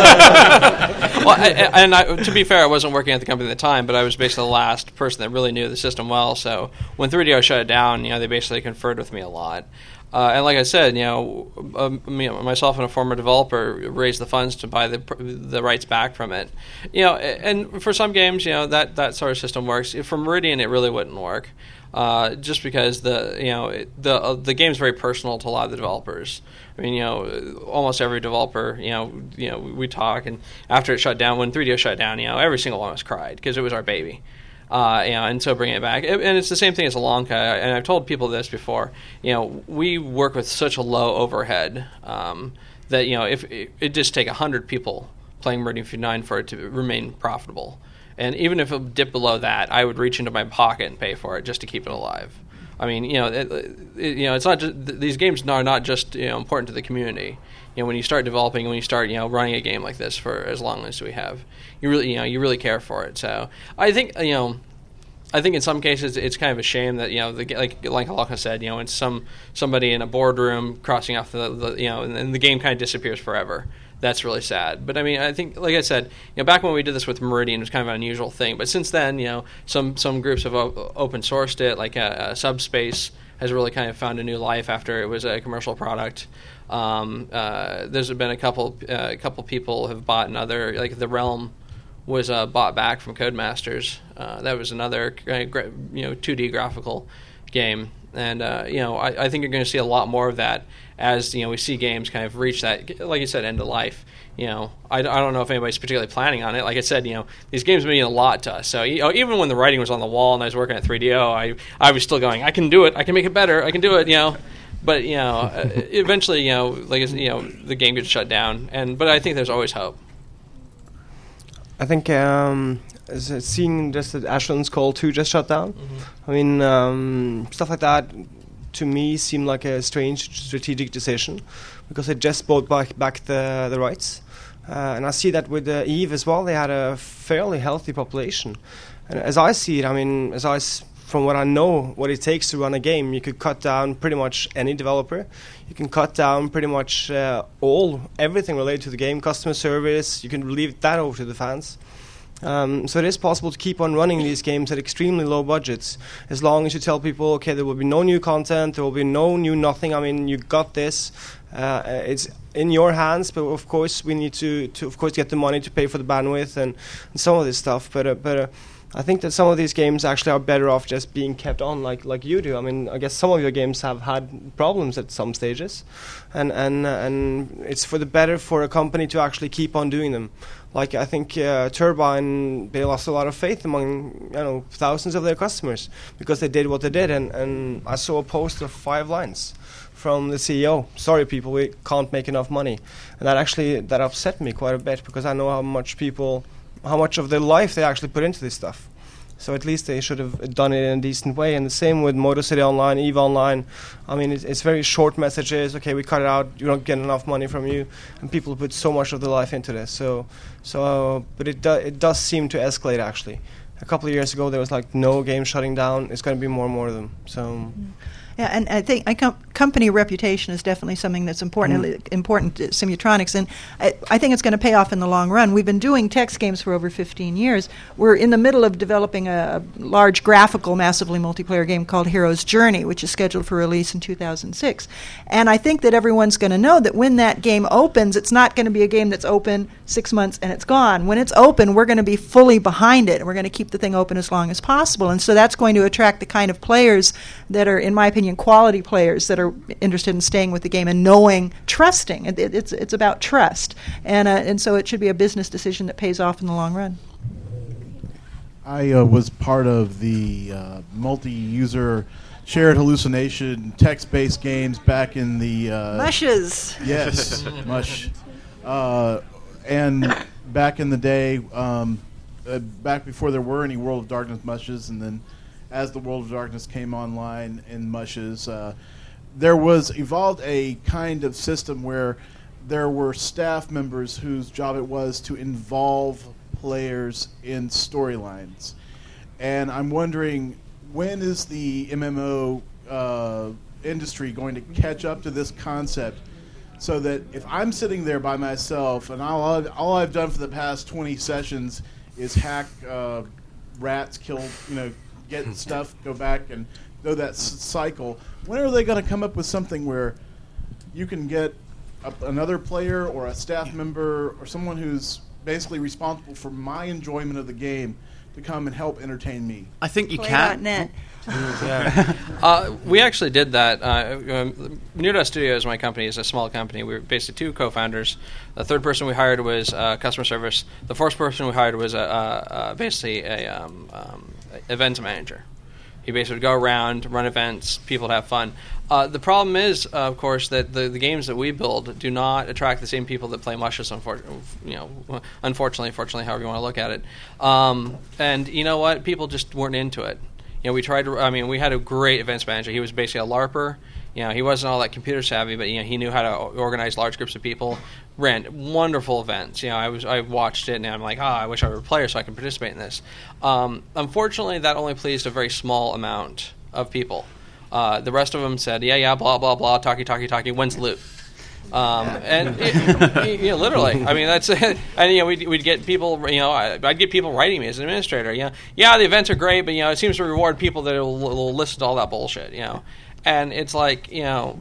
Well, I, and I, to be fair, I wasn't working at the company at the time, but I was basically the last person that really knew the system well. So when three D O shut it down, you know, they basically conferred with me a lot. Uh, and like I said, you know, um, you know, myself and a former developer raised the funds to buy the the rights back from it. You know, and for some games, you know, that, that sort of system works. For Meridian, it really wouldn't work. Uh, just because the you know it, the uh, the game's very personal to a lot of the developers. I mean, you know, almost every developer, you know, you know, we talk, and after it shut down, when three D O shut down, you know, every single one of us cried because it was our baby. Uh, you know, and so bringing it back, it, and it's the same thing as Elanka. And I've told people this before. You know, we work with such a low overhead um, that you know, if it, it just take a hundred people playing Meridian fifty-nine for it to remain profitable. And even if it dipped below that, I would reach into my pocket and pay for it just to keep it alive. I mean, you know, it, it, you know, it's not just, these games are not just you know important to the community. You know, when you start developing, when you start you know running a game like this for as long as we have, you really you know you really care for it. So I think you know, I think in some cases it's kind of a shame that you know the, like like Alaka said, you know, it's some somebody in a boardroom crossing off the, the you know, and, and the game kind of disappears forever. That's really sad. But I mean, I think, like I said, you know, back when we did this with Meridian, it was kind of an unusual thing. But since then, you know, some some groups have o- open sourced it, like uh, uh, Subspace has really kind of found a new life after it was a commercial product. Um, uh, there's been a couple uh, couple people have bought another, like The Realm was uh, bought back from Codemasters. Uh, that was another you know two D graphical game. And uh, you know, I, I think you're going to see a lot more of that as you know we see games kind of reach that, like you said, end of life. You know, I, I don't know if anybody's particularly planning on it. Like I said, you know, these games mean a lot to us. So you know, even when the writing was on the wall and I was working at three D O, I I was still going, I can do it, I can make it better, I can do it. You know, but you know, uh, eventually, you know, like you know, the game gets shut down. And but I think there's always hope. I think um, seeing just that Ashland's Call two just shut down. Mm-hmm. I mean, um, stuff like that to me seemed like a strange strategic decision because it just bought back, back the the rights. Uh, and I see that with uh, EVE as well. They had a fairly healthy population. And as I see it, I mean, as I s- from what I know, what it takes to run a game, you could cut down pretty much any developer. You can cut down pretty much uh, all, everything related to the game, customer service. You can leave that over to the fans. Um, so it is possible to keep on running these games at extremely low budgets, as long as you tell people, okay, there will be no new content, there will be no new nothing. I mean, you got this. Uh, it's in your hands, but of course we need to, to of course get the money to pay for the bandwidth and, and some of this stuff. But uh, but uh, I think that some of these games actually are better off just being kept on like like you do. I mean, I guess some of your games have had problems at some stages, and and uh, and it's for the better for a company to actually keep on doing them. Like I think uh, Turbine, they lost a lot of faith among you know thousands of their customers because they did what they did, and, and I saw a post of five lines from the C E O. Sorry, people, we can't make enough money, and that actually that upset me quite a bit because I know how much people, how much of their life they actually put into this stuff. So at least they should have done it in a decent way. And the same with Motor City Online, EVE Online. I mean, it's, it's very short messages. Okay, we cut it out. You don't get enough money from you, and people put so much of their life into this. So, so, uh, but it do, it does seem to escalate. Actually, a couple of years ago there was like no game shutting down. It's going to be more and more of them. So. Yeah, and I think I com- company reputation is definitely something that's important mm. important to Simutronics, and I, I think it's going to pay off in the long run. We've been doing text games for over fifteen years. We're in the middle of developing a, a large graphical, massively multiplayer game called Hero's Journey, which is scheduled for release in two thousand six. And I think that everyone's going to know that when that game opens, it's not going to be a game that's open six months and it's gone. When it's open, we're going to be fully behind it, and we're going to keep the thing open as long as possible. And so that's going to attract the kind of players that are, in my opinion, quality players that are interested in staying with the game and knowing, trusting. It, it, it's it's about trust, and uh, and so it should be a business decision that pays off in the long run. I uh, was part of the uh, multi-user shared hallucination text-based games back in the uh, Mushes. Yes, Mush, uh, and back in the day, um, uh, back before there were any World of Darkness Mushes, and then. As the World of Darkness came online in Mushes, uh, there was evolved a kind of system where there were staff members whose job it was to involve players in storylines. And I'm wondering, when is the M M O uh, industry going to catch up to this concept so that if I'm sitting there by myself and all, all I've done for the past twenty sessions is hack uh, rats, kill, you know, get stuff, go back and go that s- cycle. When are they going to come up with something where you can get a, another player or a staff member or someone who's basically responsible for my enjoyment of the game to come and help entertain me? I think you Play can. Net. yeah. uh, we actually did that. Uh, um, New Studios, my company, is a small company. We were basically two co-founders. The third person we hired was uh, customer service. The fourth person we hired was a, uh, uh, basically a um, um, events manager. He basically would go around, run events, people would have fun. Uh, the problem is, uh, of course, that the, the games that we build do not attract the same people that play Mushes, unfor- you know, unfortunately, fortunately, however you want to look at it. Um, and you know what? People just weren't into it. You know, we tried to, I mean, we had a great events manager. He was basically a LARPer. You know, he wasn't all that computer savvy, but, you know, he knew how to organize large groups of people, ran wonderful events. You know, I was I watched it, and I'm like, oh, I wish I were a player so I could participate in this. Um, unfortunately, that only pleased a very small amount of people. Uh, the rest of them said, yeah, yeah, blah, blah, blah, talkie, talkie, talkie, when's loot? Um, and it, you know, literally, I mean, that's and you know, we'd, we'd get people, you know, I'd get people writing me as an administrator. You know, yeah, the events are great, but you know, it seems to reward people that will, will listen to all that bullshit. You know, and it's like, you know,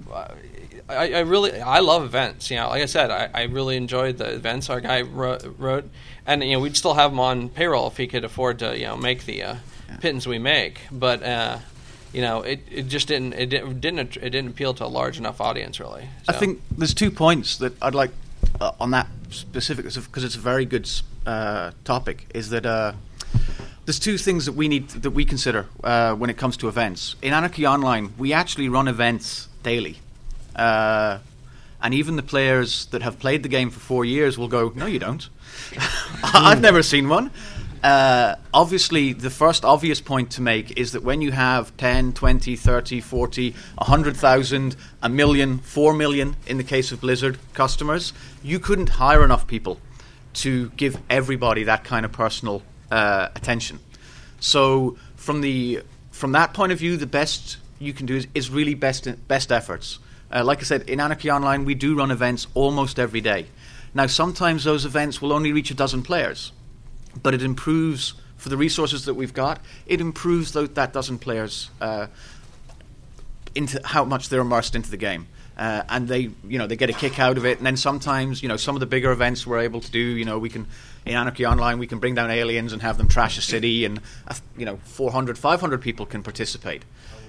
I, I really, I love events. You know, like I said, I, I really enjoyed the events our guy wrote, wrote, and you know, we'd still have him on payroll if he could afford to, you know, make the uh, pittance we make, but. Uh, You know, it, it just didn't it didn't it didn't appeal to a large enough audience, really. So. I think there's two points that I'd like uh, on that specific, because it's a very good uh, topic. Is that uh, there's two things that we need that we consider uh, when it comes to events. In Anarchy Online, we actually run events daily, uh, and even the players that have played the game for four years will go, "No, you don't. I've never seen one." Uh, obviously, the first obvious point to make is that when you have ten, twenty, thirty, forty, one hundred thousand, a million, four million in the case of Blizzard customers, you couldn't hire enough people to give everybody that kind of personal uh, attention. So from the from that point of view, the best you can do is, is really best best efforts. Uh, like I said, in Anarchy Online, we do run events almost every day. Now, sometimes those events will only reach a dozen players. But it improves, for the resources that we've got, it improves th- that dozen players uh, into how much they're immersed into the game. Uh, and they, you know, they get a kick out of it. And then sometimes, you know, some of the bigger events we're able to do, you know, we can, in Anarchy Online, we can bring down aliens and have them trash a city, and, uh, you know, four hundred, five hundred people can participate.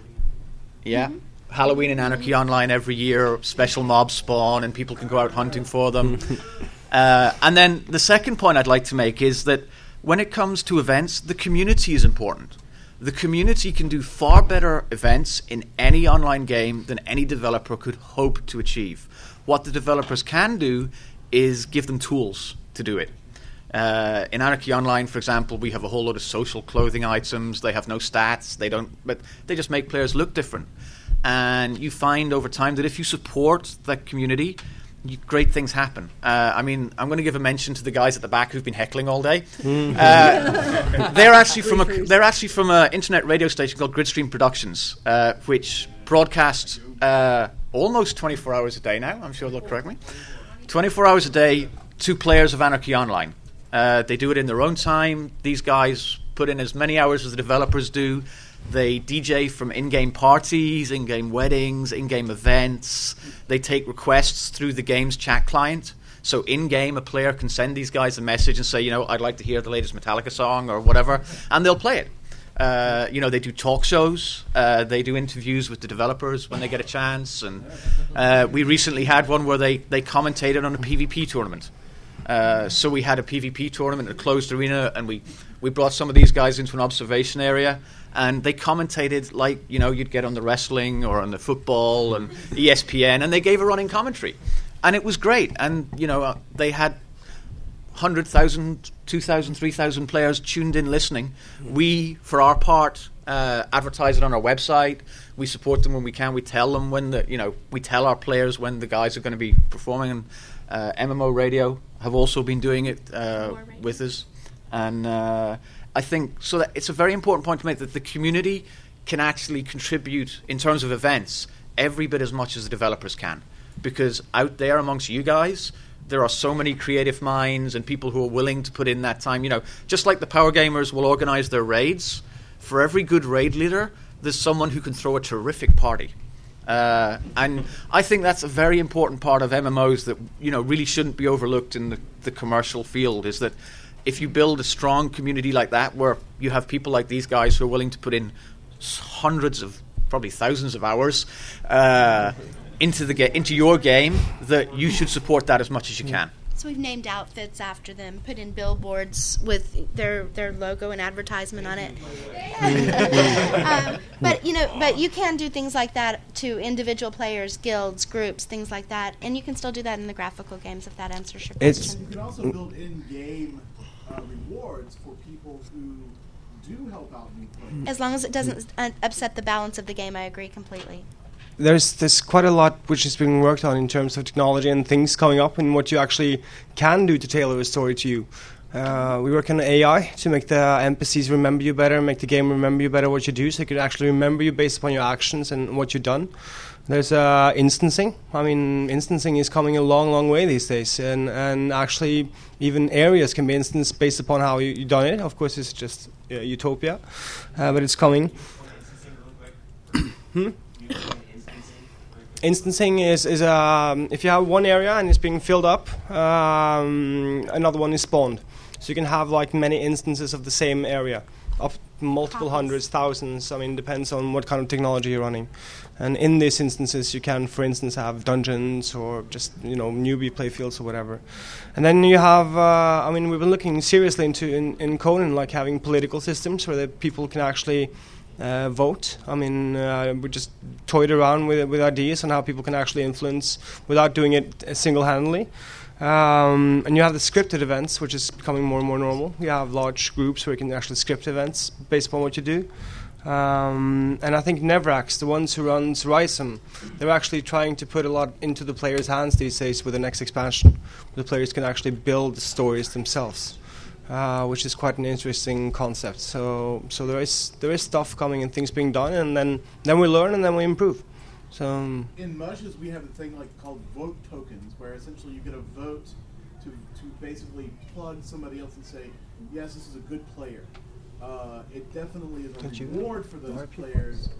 Yeah. Mm-hmm. Halloween in Anarchy Online every year, special mobs spawn, and people can go out hunting for them. uh, and then the second point I'd like to make is that when it comes to events, the community is important. The community can do far better events in any online game than any developer could hope to achieve. What the developers can do is give them tools to do it. Uh, in Anarchy Online, for example, we have a whole lot of social clothing items. They have no stats. They don't, but they just make players look different. And you find over time that if you support that community, you, great things happen. Uh, I mean, I'm going to give a mention to the guys at the back who've been heckling all day. Mm. Uh, they're actually from a they're actually from an internet radio station called Gridstream Productions, uh, which broadcasts uh, almost twenty-four hours a day now. I'm sure they'll correct me. twenty-four hours a day to players of Anarchy Online. Uh, they do it in their own time. These guys put in as many hours as the developers do. They D J from in-game parties, in-game weddings, in-game events. They take requests through the game's chat client. So in-game, a player can send these guys a message and say, you know, I'd like to hear the latest Metallica song or whatever, and they'll play it. Uh, you know, they do talk shows. Uh, they do interviews with the developers when they get a chance. And uh, we recently had one where they, they commentated on a PvP tournament. Uh, so we had a PvP tournament in a closed arena, and we, we brought some of these guys into an observation area, and they commentated like, you know, you'd get on the wrestling or on the football and E S P N, and they gave a running commentary. And it was great. And, you know, uh, they had one hundred thousand, two thousand, three thousand players tuned in listening. We, for our part, uh, advertise it on our website. We support them when we can. We tell them when the, you know, we tell our players when the guys are going to be performing. And uh, M M O Radio have also been doing it uh, with us. And uh, I think so that it's a very important point to make, that the community can actually contribute in terms of events every bit as much as the developers can. Because out there amongst you guys, there are so many creative minds and people who are willing to put in that time. You know, just like the Power Gamers will organize their raids, for every good raid leader, there's someone who can throw a terrific party. Uh, and I think that's a very important part of M M Os that, you know, really shouldn't be overlooked in the, the commercial field, is that if you build a strong community like that, where you have people like these guys who are willing to put in hundreds of, probably thousands of hours uh, into the ga- into your game, that you should support that as much as you can. So we've named outfits after them, put in billboards with their their logo and advertisement on it. um, but you know, but you can do things like that to individual players, guilds, groups, things like that, and you can still do that in the graphical games if that answers your question. You can also build in-game uh, rewards for people who do help out new players. As long as it doesn't uh, upset the balance of the game, I agree completely. There's there's quite a lot which is being worked on in terms of technology and things coming up and what you actually can do to tailor a story to you. Uh, we work on A I to make the N P Cs remember you better, make the game remember you better what you do, so it can actually remember you based upon your actions and what you've done. There's uh, instancing. I mean, instancing is coming a long, long way these days, and, and actually even areas can be instanced based upon how you, you've done it. Of course, it's just uh, utopia, uh, but it's coming. hmm? Instancing is, is um, if you have one area and it's being filled up, um, another one is spawned. So you can have like many instances of the same area, of multiple hundreds, thousands. I mean, depends on what kind of technology you're running. And in these instances, you can, for instance, have dungeons or just, you know, newbie playfields or whatever. And then you have, uh, I mean, we've been looking seriously into in, in Conan, like having political systems where the people can actually Uh, vote. I mean, uh, we just toyed around with with ideas on how people can actually influence without doing it single-handedly. Um, and you have the scripted events, which is becoming more and more normal. You have large groups where you can actually script events based upon what you do. Um, and I think Nevrax, the ones who runs Rysum, they're actually trying to put a lot into the players' hands these days with the next expansion. The players can actually build the stories themselves. Uh, which is quite an interesting concept. So, so there is there is stuff coming and things being done, and then, then we learn and then we improve. So um, in Mushes, we have a thing like called vote tokens, where essentially you get a vote to to basically plug somebody else and say, yes, this is a good player. Uh, it definitely is a reward for those players,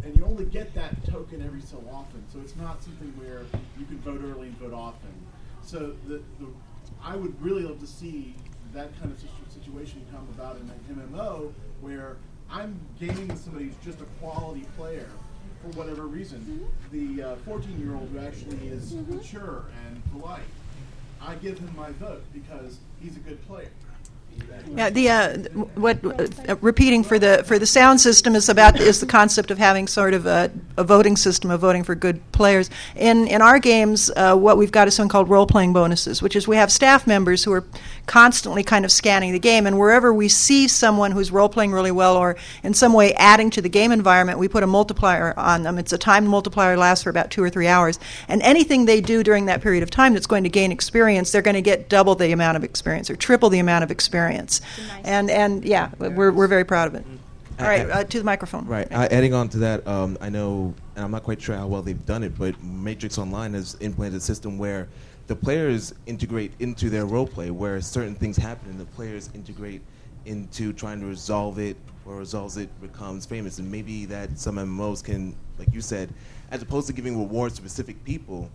and you only get that token every so often. So it's not something where you can vote early and vote often. So the, the I would really love to see that kind of situ- situation come about in an M M O where I'm gaming with somebody who's just a quality player for whatever reason. Mm-hmm. The fourteen-year-old uh, who actually is mm-hmm. mature and polite, I give him my vote because he's a good player. Yeah, the uh, what uh, repeating for the for the sound system is about is the concept of having sort of a, a voting system of voting for good players. In in our games, uh, what we've got is something called role playing bonuses, which is we have staff members who are constantly kind of scanning the game, and wherever we see someone who's role playing really well or in some way adding to the game environment, we put a multiplier on them. It's a timed multiplier, lasts for about two or three hours, and anything they do during that period of time that's going to gain experience, they're going to get double the amount of experience or triple the amount of experience. Nice. And and yeah, we're we're very proud of it. All right, uh, to the microphone. Right. Uh, adding on to that, um, I know, and I'm not quite sure how well they've done it, but Matrix Online has implemented a system where the players integrate into their role play, where certain things happen, and the players integrate into trying to resolve it, or resolves it becomes famous. And maybe that some M M Os can, like you said, as opposed to giving rewards to specific people,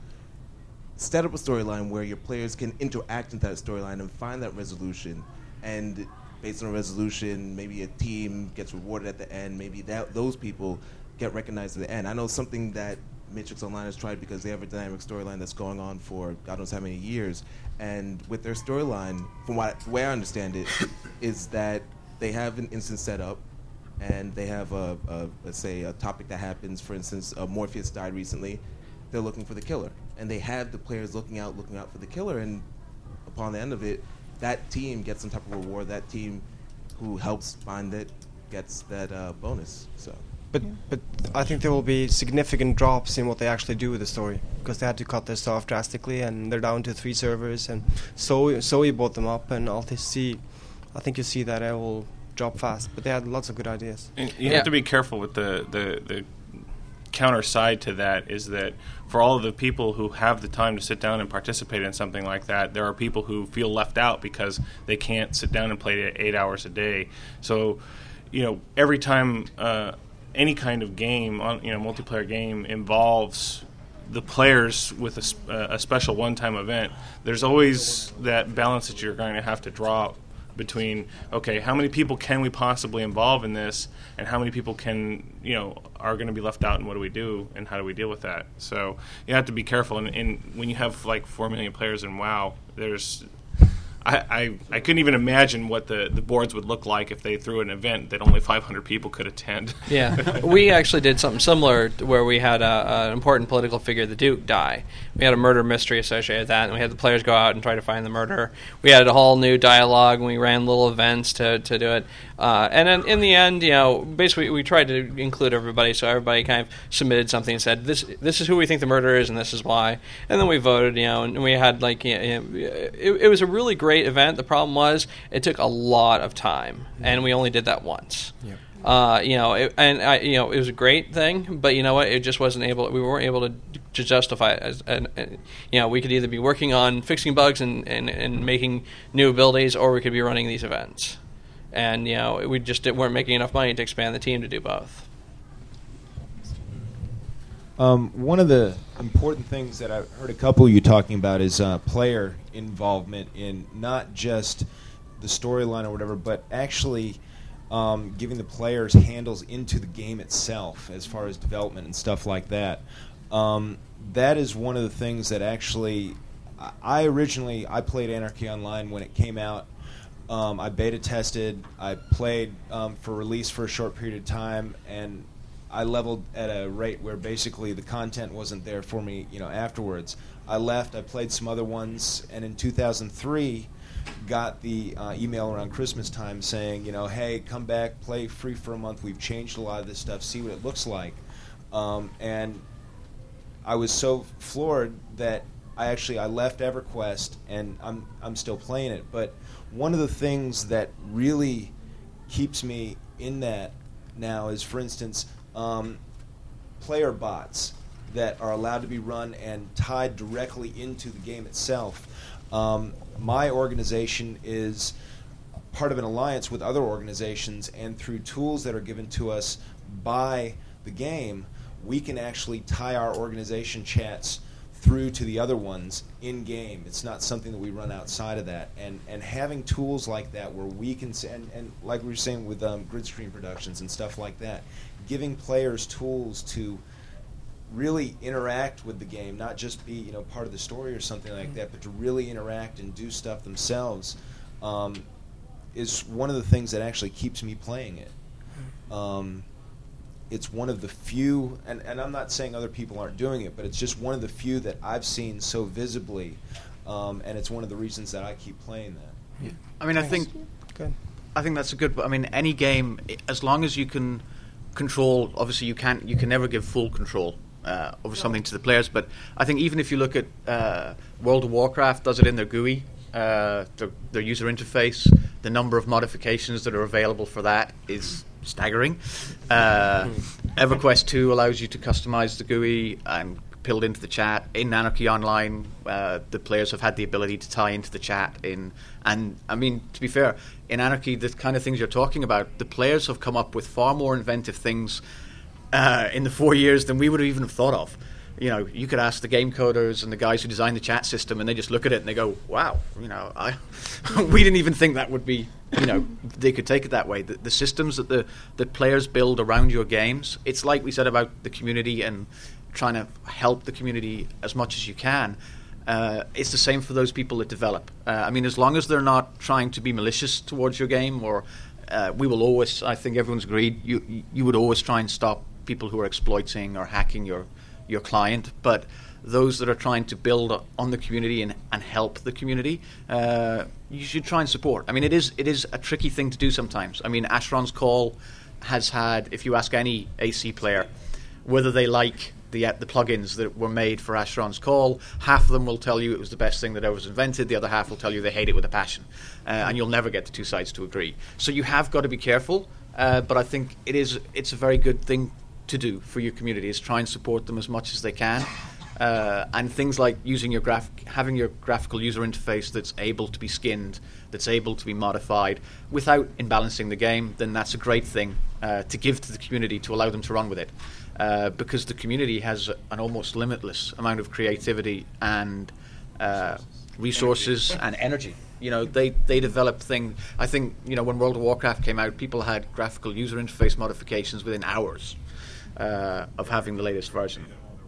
set up a storyline where your players can interact in that storyline and find that resolution. And based on a resolution, maybe a team gets rewarded at the end. Maybe that those people get recognized at the end. I know something that Matrix Online has tried because they have a dynamic storyline that's going on for God knows how many years. And with their storyline, from what the way I understand it, is that they have an instance set up, and they have a, a let's say a topic that happens. For instance, uh, Morpheus died recently. They're looking for the killer, and they have the players looking out, looking out for the killer. And upon the end of it, that team gets some type of reward. That team who helps find it gets that uh, bonus. So, but but I think there will be significant drops in what they actually do with the story because they had to cut their staff drastically, and they're down to three servers. And so Zoe bought them up, and L T C, I think you see that it will drop fast. But they had lots of good ideas. And you yeah. have to be careful with the the. the counter side to that is that for all of the people who have the time to sit down and participate in something like that, there are people who feel left out because they can't sit down and play eight hours a day. So, you know, every time uh, any kind of game, on you know, multiplayer game involves the players with a, sp- uh, a special one-time event, there's always that balance that you're going to have to draw between, okay, how many people can we possibly involve in this, and how many people can, you know, are going to be left out, and what do we do, and how do we deal with that? So you have to be careful, and, and when you have like four million players in WoW, there's, I, I, I couldn't even imagine what the, the boards would look like if they threw an event that only five hundred people could attend. Yeah, we actually did something similar where we had a, an important political figure, the Duke, die. We had a murder mystery associated with that, and we had the players go out and try to find the murderer. We had a whole new dialogue, and we ran little events to, to do it. Uh, and in, in the end, you know, basically we tried to include everybody, so everybody kind of submitted something and said, this this is who we think the murderer is, and this is why. And then we voted, you know, and we had like, you know, it, it was a really great event. The problem was it took a lot of time, and we only did that once. Yeah. Uh, you know, it, and I, you know, it was a great thing, but you know what? It just wasn't able. We weren't able to to justify it as, and, and you know, we could either be working on fixing bugs and, and, and making new abilities, or we could be running these events. And you know, we just didn't, weren't making enough money to expand the team to do both. Um, one of the important things that I've heard a couple of you talking about is uh, player involvement in not just the storyline or whatever, but actually um, giving the players handles into the game itself as far as development and stuff like that. Um, that is one of the things that actually, I originally, I played Anarchy Online when it came out. Um, I beta tested, I played um, for release for a short period of time, and I leveled at a rate where basically the content wasn't there for me, you know, afterwards. I left, I played some other ones, and in two thousand three got the uh, email around Christmas time saying, you know, hey, come back, play free for a month, we've changed a lot of this stuff, see what it looks like. Um, and I was so floored that I actually, I left EverQuest, and I'm I'm still playing it, but one of the things that really keeps me in that now is, for instance, um, player bots that are allowed to be run and tied directly into the game itself. Um, my organization is part of an alliance with other organizations, and through tools that are given to us by the game, we can actually tie our organization chats through to the other ones in game. It's not something that we run outside of that. And and having tools like that where we can s- and, and like we were saying with um, grid stream productions and stuff like that, giving players tools to really interact with the game, not just be, you know, part of the story or something like that, but to really interact and do stuff themselves, um, is one of the things that actually keeps me playing it. Um, it's one of the few, and, and I'm not saying other people aren't doing it, but it's just one of the few that I've seen so visibly, um, and it's one of the reasons that I keep playing that. Yeah. I mean, I think Good. I think that's a good. I mean, any game, i- as long as you can control. Obviously, you can't. You can never give full control uh, over something to the players. But I think even if you look at uh, World of Warcraft, does it in their G U I, uh, their, their user interface. The number of modifications that are available for that is staggering. Uh, EverQuest two allows you to customize the G U I and build into the chat. In Anarchy Online, uh, the players have had the ability to tie into the chat. In and I mean, to be fair, in Anarchy, the kind of things you're talking about, the players have come up with far more inventive things uh, in the four years than we would have even have thought of. You know, you could ask the game coders and the guys who designed the chat system, and they just look at it and they go, "Wow, you know, I we didn't even think that would be, you know, they could take it that way." The, the systems that the that players build around your games, it's like we said about the community and trying to help the community as much as you can. Uh, it's the same for those people that develop. Uh, I mean, as long as they're not trying to be malicious towards your game, or uh, we will always, I think everyone's agreed, you you would always try and stop people who are exploiting or hacking your your client. But those that are trying to build on the community and, and help the community, uh, you should try and support. I mean, it is it is a tricky thing to do sometimes. I mean, Asheron's Call has had, if you ask any A C player whether they like the uh, the plugins that were made for Asheron's Call, half of them will tell you it was the best thing that ever was invented. The other half will tell you they hate it with a passion, uh, and you'll never get the two sides to agree. So you have got to be careful. Uh, but I think it is it's a very good thing to do for your community, is try and support them as much as they can. Uh, and things like using your graph, having your graphical user interface that's able to be skinned, that's able to be modified without imbalancing the game, then that's a great thing uh, to give to the community to allow them to run with it. Uh, because the community has an almost limitless amount of creativity and uh, resources and energy. You know, they, they develop things. I think, you know, when World of Warcraft came out, people had graphical user interface modifications within hours uh, of having the latest version.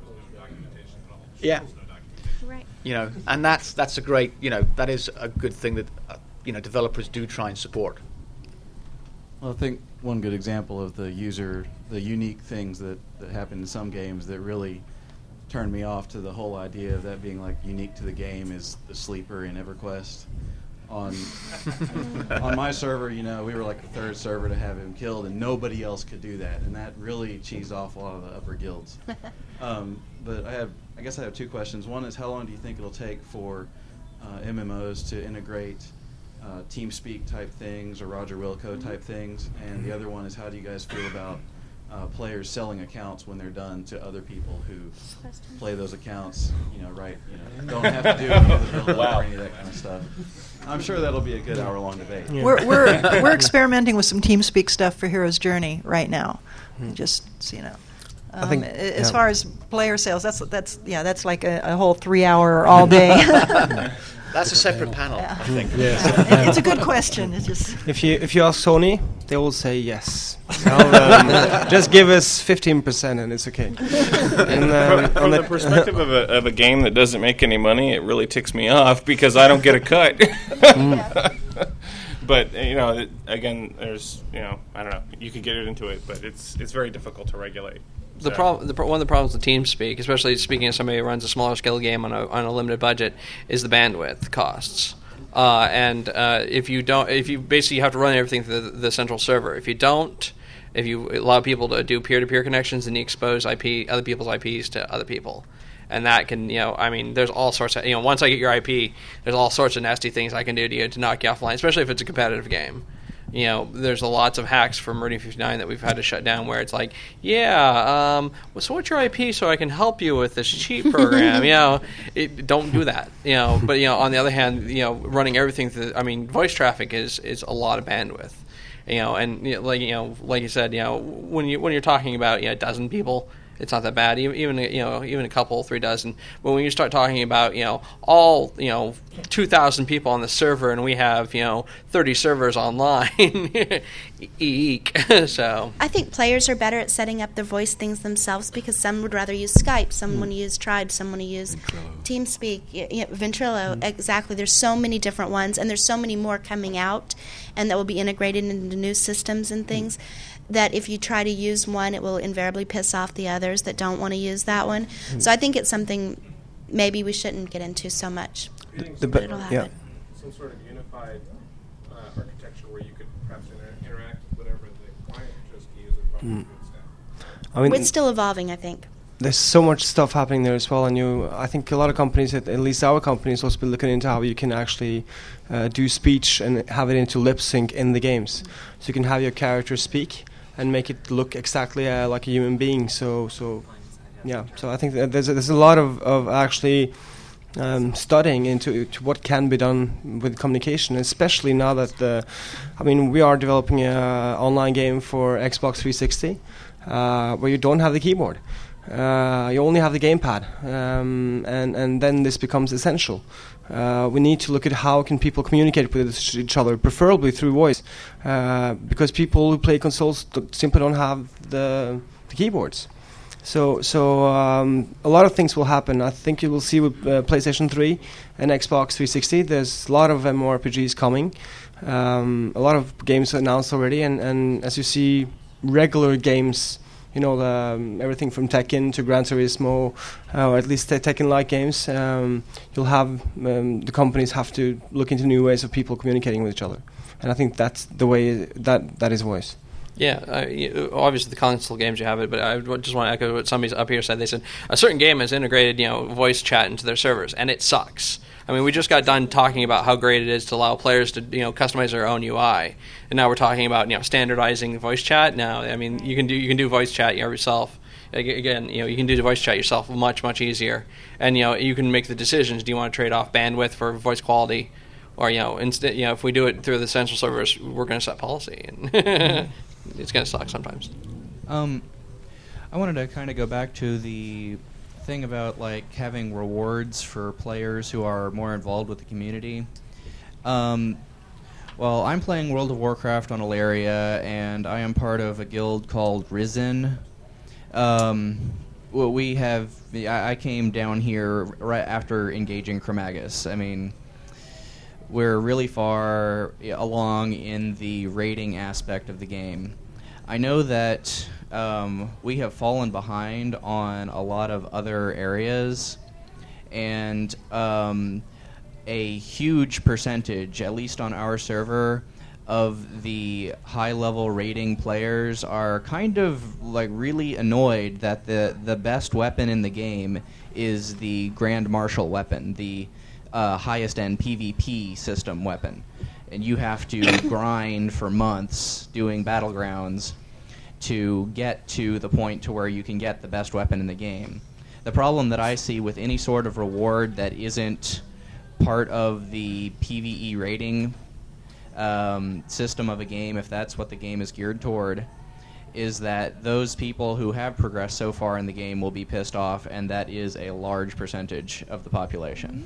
Yeah. Right. You know, and that's that's a great, you know, that is a good thing that, uh, you know, developers do try and support. Well, I think one good example of the user, the unique things that, that happen in some games that really turned me off to the whole idea of that being like unique to the game is the sleeper in EverQuest. On on my server, you know, we were like the third server to have him killed, and nobody else could do that, and that really cheesed off a lot of the upper guilds. Um, but I have, I guess I have two questions. One is, how long do you think it'll take for uh, M M Os to integrate uh, TeamSpeak type things or Roger Wilco type things? And the other one is, how do you guys feel about uh, players selling accounts when they're done to other people who play those accounts? You know, right? You know, don't have to do any of the build-up Wow. or any of that kind of stuff. I'm sure that'll be a good hour-long debate. Yeah. We're we're we're experimenting with some TeamSpeak stuff for Hero's Journey right now. Hmm. Just so you know. I think- Um, a- as yeah. far as player sales, that's that's yeah, that's like a, a whole three-hour all day. That's a separate panel, I think. It- it's a good question. It's just If you if you ask Sony, they will say yes. So, um, just give us fifteen percent and it's okay. And, um, from on the perspective of a, of a game that doesn't make any money, it really ticks me off because I don't get a cut. But you know, it, again, there's you know, I don't know. You could get it into it, but it's it's very difficult to regulate. The So- problem, the, pro- one of the problems with TeamSpeak, especially speaking as somebody who runs a smaller scale game on a on a limited budget, is the bandwidth costs. Uh, and uh, if you don't, if you basically have to run everything through the, the central server. If you don't, if you allow people to do peer-to-peer connections, then you expose I P other people's I Ps to other people, and that can, you know, I mean, there's all sorts of, you know, once I get your I P, there's all sorts of nasty things I can do to you to knock you offline, especially if it's a competitive game. You know, there's a lots of hacks from Meridian fifty-nine that we've had to shut down where it's like, yeah, um, well, so what's your I P so I can help you with this cheat program? you know, it, don't do that. You know, but you know, on the other hand, you know, running everything through, I mean, voice traffic is is a lot of bandwidth. You know, and you know, like you know, like you said, you know, when you when you're talking about you know, a dozen people, it's not that bad. Even, even you know, even a couple, three dozen. But when you start talking about you know all you know two thousand people on the server, and we have you know thirty servers online, eek. So I think players are better at setting up their voice things themselves because some would rather use Skype, some mm. want to use Tribe, some want to use Ventrilo. TeamSpeak, y- y- Ventrilo. Mm. Exactly. There's so many different ones, and there's so many more coming out, and that will be integrated into new systems and things. Mm. That if you try to use one, it will invariably piss off the others that don't want to use that one. Mm. So I think it's something maybe we shouldn't get into so much. The, but it'll happen. Yeah. Some sort of unified uh, architecture where you could perhaps inter- interact with whatever the client chose to use. Mm. I mean, it's still evolving, I think. There's so much stuff happening there as well, and you, I think a lot of companies, at, at least our company, is also been looking into how you can actually uh, do speech and have it into lip sync in the games, mm-hmm. so you can have your character speak and make it look exactly uh, like a human being. So, so yeah. So I think that there's a, there's a lot of of actually um, studying into to what can be done with communication, especially now that the, I mean, we are developing an online game for Xbox three sixty uh, where you don't have the keyboard. Uh, you only have the gamepad, um, and and then this becomes essential. Uh, we need to look at how can people communicate with each other, preferably through voice, uh, because people who play consoles d- simply don't have the, the keyboards. So so um, a lot of things will happen. I think you will see with uh, PlayStation three and Xbox three sixty. There's a lot of MMORPGs coming, um, a lot of games announced already, and, and as you see, regular games. You know, the, um, everything from Tekken to Gran Turismo, uh, or at least te- Tekken-like games. Um, you'll have um, the companies have to look into new ways of people communicating with each other, and I think that's the way that that is voice. Yeah, uh, you, obviously the console games you have it, but I just want to echo what somebody up here said. They said a certain game has integrated, you know, voice chat into their servers, and it sucks. I mean, we just got done talking about how great it is to allow players to, you know, customize their own U I, and now we're talking about, you know, standardizing voice chat. Now, I mean, you can do you can do voice chat yourself. Again, you know, you can do the voice chat yourself much much easier, and you know, you can make the decisions. Do you want to trade off bandwidth for voice quality, or you know, instead, you know, if we do it through the central servers, we're going to set policy, and it's going to suck sometimes. Um, I wanted to kind of go back to the thing about like having rewards for players who are more involved with the community. Um, well, I'm playing World of Warcraft on Alaria, and I am part of a guild called Risen. Um, well, we have. I, I came down here right after engaging Chromagus. I mean, we're really far along in the raiding aspect of the game. I know that um, we have fallen behind on a lot of other areas, and um, a huge percentage, at least on our server, of the high-level raiding players are kind of like really annoyed that the, the best weapon in the game is the Grand Marshal weapon, the uh, highest-end PvP system weapon. And you have to grind for months doing battlegrounds to get to the point to where you can get the best weapon in the game. The problem that I see with any sort of reward that isn't part of the PvE rating um, system of a game, if that's what the game is geared toward, is that those people who have progressed so far in the game will be pissed off, and that is a large percentage of the population.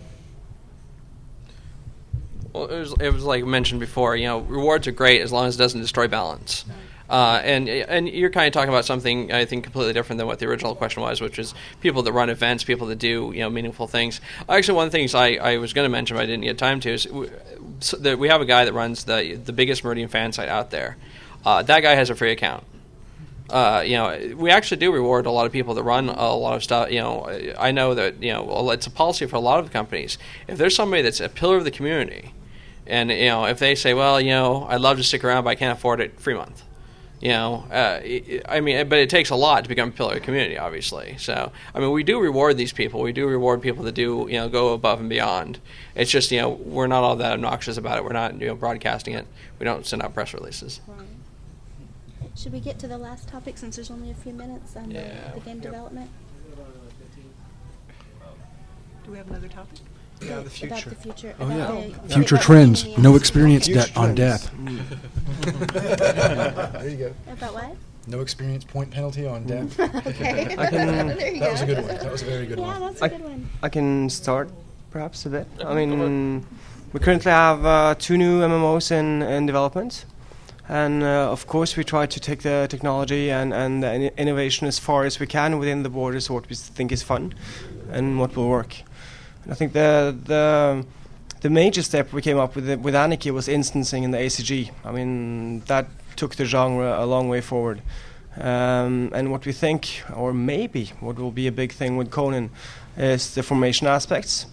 Well, it was, it was like mentioned before, you know, rewards are great as long as it doesn't destroy balance. Uh, and and you're kind of talking about something, I think, completely different than what the original question was, which is people that run events, people that do, you know, meaningful things. Actually, one of the things I, I was going to mention but I didn't get time to is we, so that we have a guy that runs the the biggest Meridian fan site out there. Uh, that guy has a free account. Uh, you know, we actually do reward a lot of people that run a lot of stuff. You know, I know that, you know, it's a policy for a lot of companies. If there's somebody that's a pillar of the community, and, you know, if they say, well, you know, I'd love to stick around, but I can't afford it, free month. You know, uh, it, I mean, but it takes a lot to become a pillar of the community, obviously. So, I mean, we do reward these people. We do reward people that do, you know, go above and beyond. It's just, you know, we're not all that obnoxious about it. We're not, you know, broadcasting it. We don't send out press releases. Right. Should we get to the last topic since there's only a few minutes on Yeah. the, the game development? Do we have another topic? Yeah, the future. About the future. Oh, about yeah. the- Future about trends. the- No experience Future debt on trends. death. There you go. About what? No experience point penalty on death. Okay. I can- There you That was a go. good one. That was a very good yeah, one. that's I, a good one. I can start perhaps a bit. I mean, we currently have uh, two new M M Os in, in development. And uh, of course, we try to take the technology and, and the in- innovation as far as we can within the borders of what we think is fun and what will work. And I think the the the major step we came up with the, with Anarchy was instancing in the A C G. I mean, that took the genre a long way forward. Um, and what we think, or maybe what will be a big thing with Conan, is the formation aspects.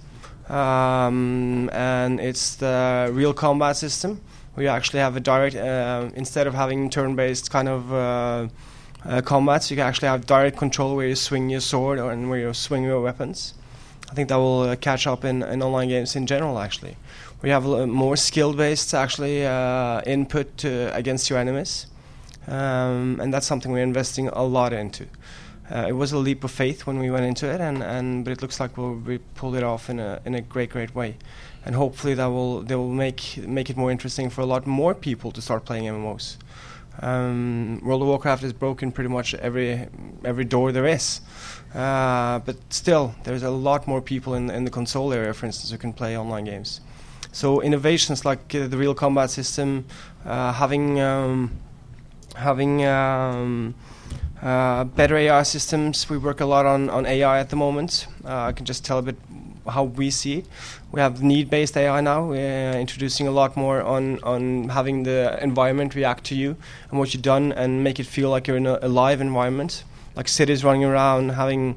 Um, and it's the real combat system. We actually have a direct, uh, instead of having turn-based kind of uh, uh, combats, you can actually have direct control where you swing your sword or and where you swing your weapons. I think that will uh, catch up in, in online games in general, actually. We have a l- more skill-based, actually, uh, input to, against your enemies. Um, and that's something we're investing a lot into. Uh, it was a leap of faith when we went into it, and, and but it looks like we'll we pulled it off in a in a great great way, and hopefully that will they will make make it more interesting for a lot more people to start playing M M Os. Um, World of Warcraft has broken pretty much every every door there is, uh, but still there's a lot more people in in the console area, for instance, who can play online games. So innovations like uh, the real combat system, uh, having um, having um, Uh, better A I systems. We work a lot on, on A I at the moment. Uh, I can just tell a bit how we see it. We have need-based A I now. We're introducing a lot more on, on having the environment react to you and what you've done and make it feel like you're in a, a live environment, like cities running around, having...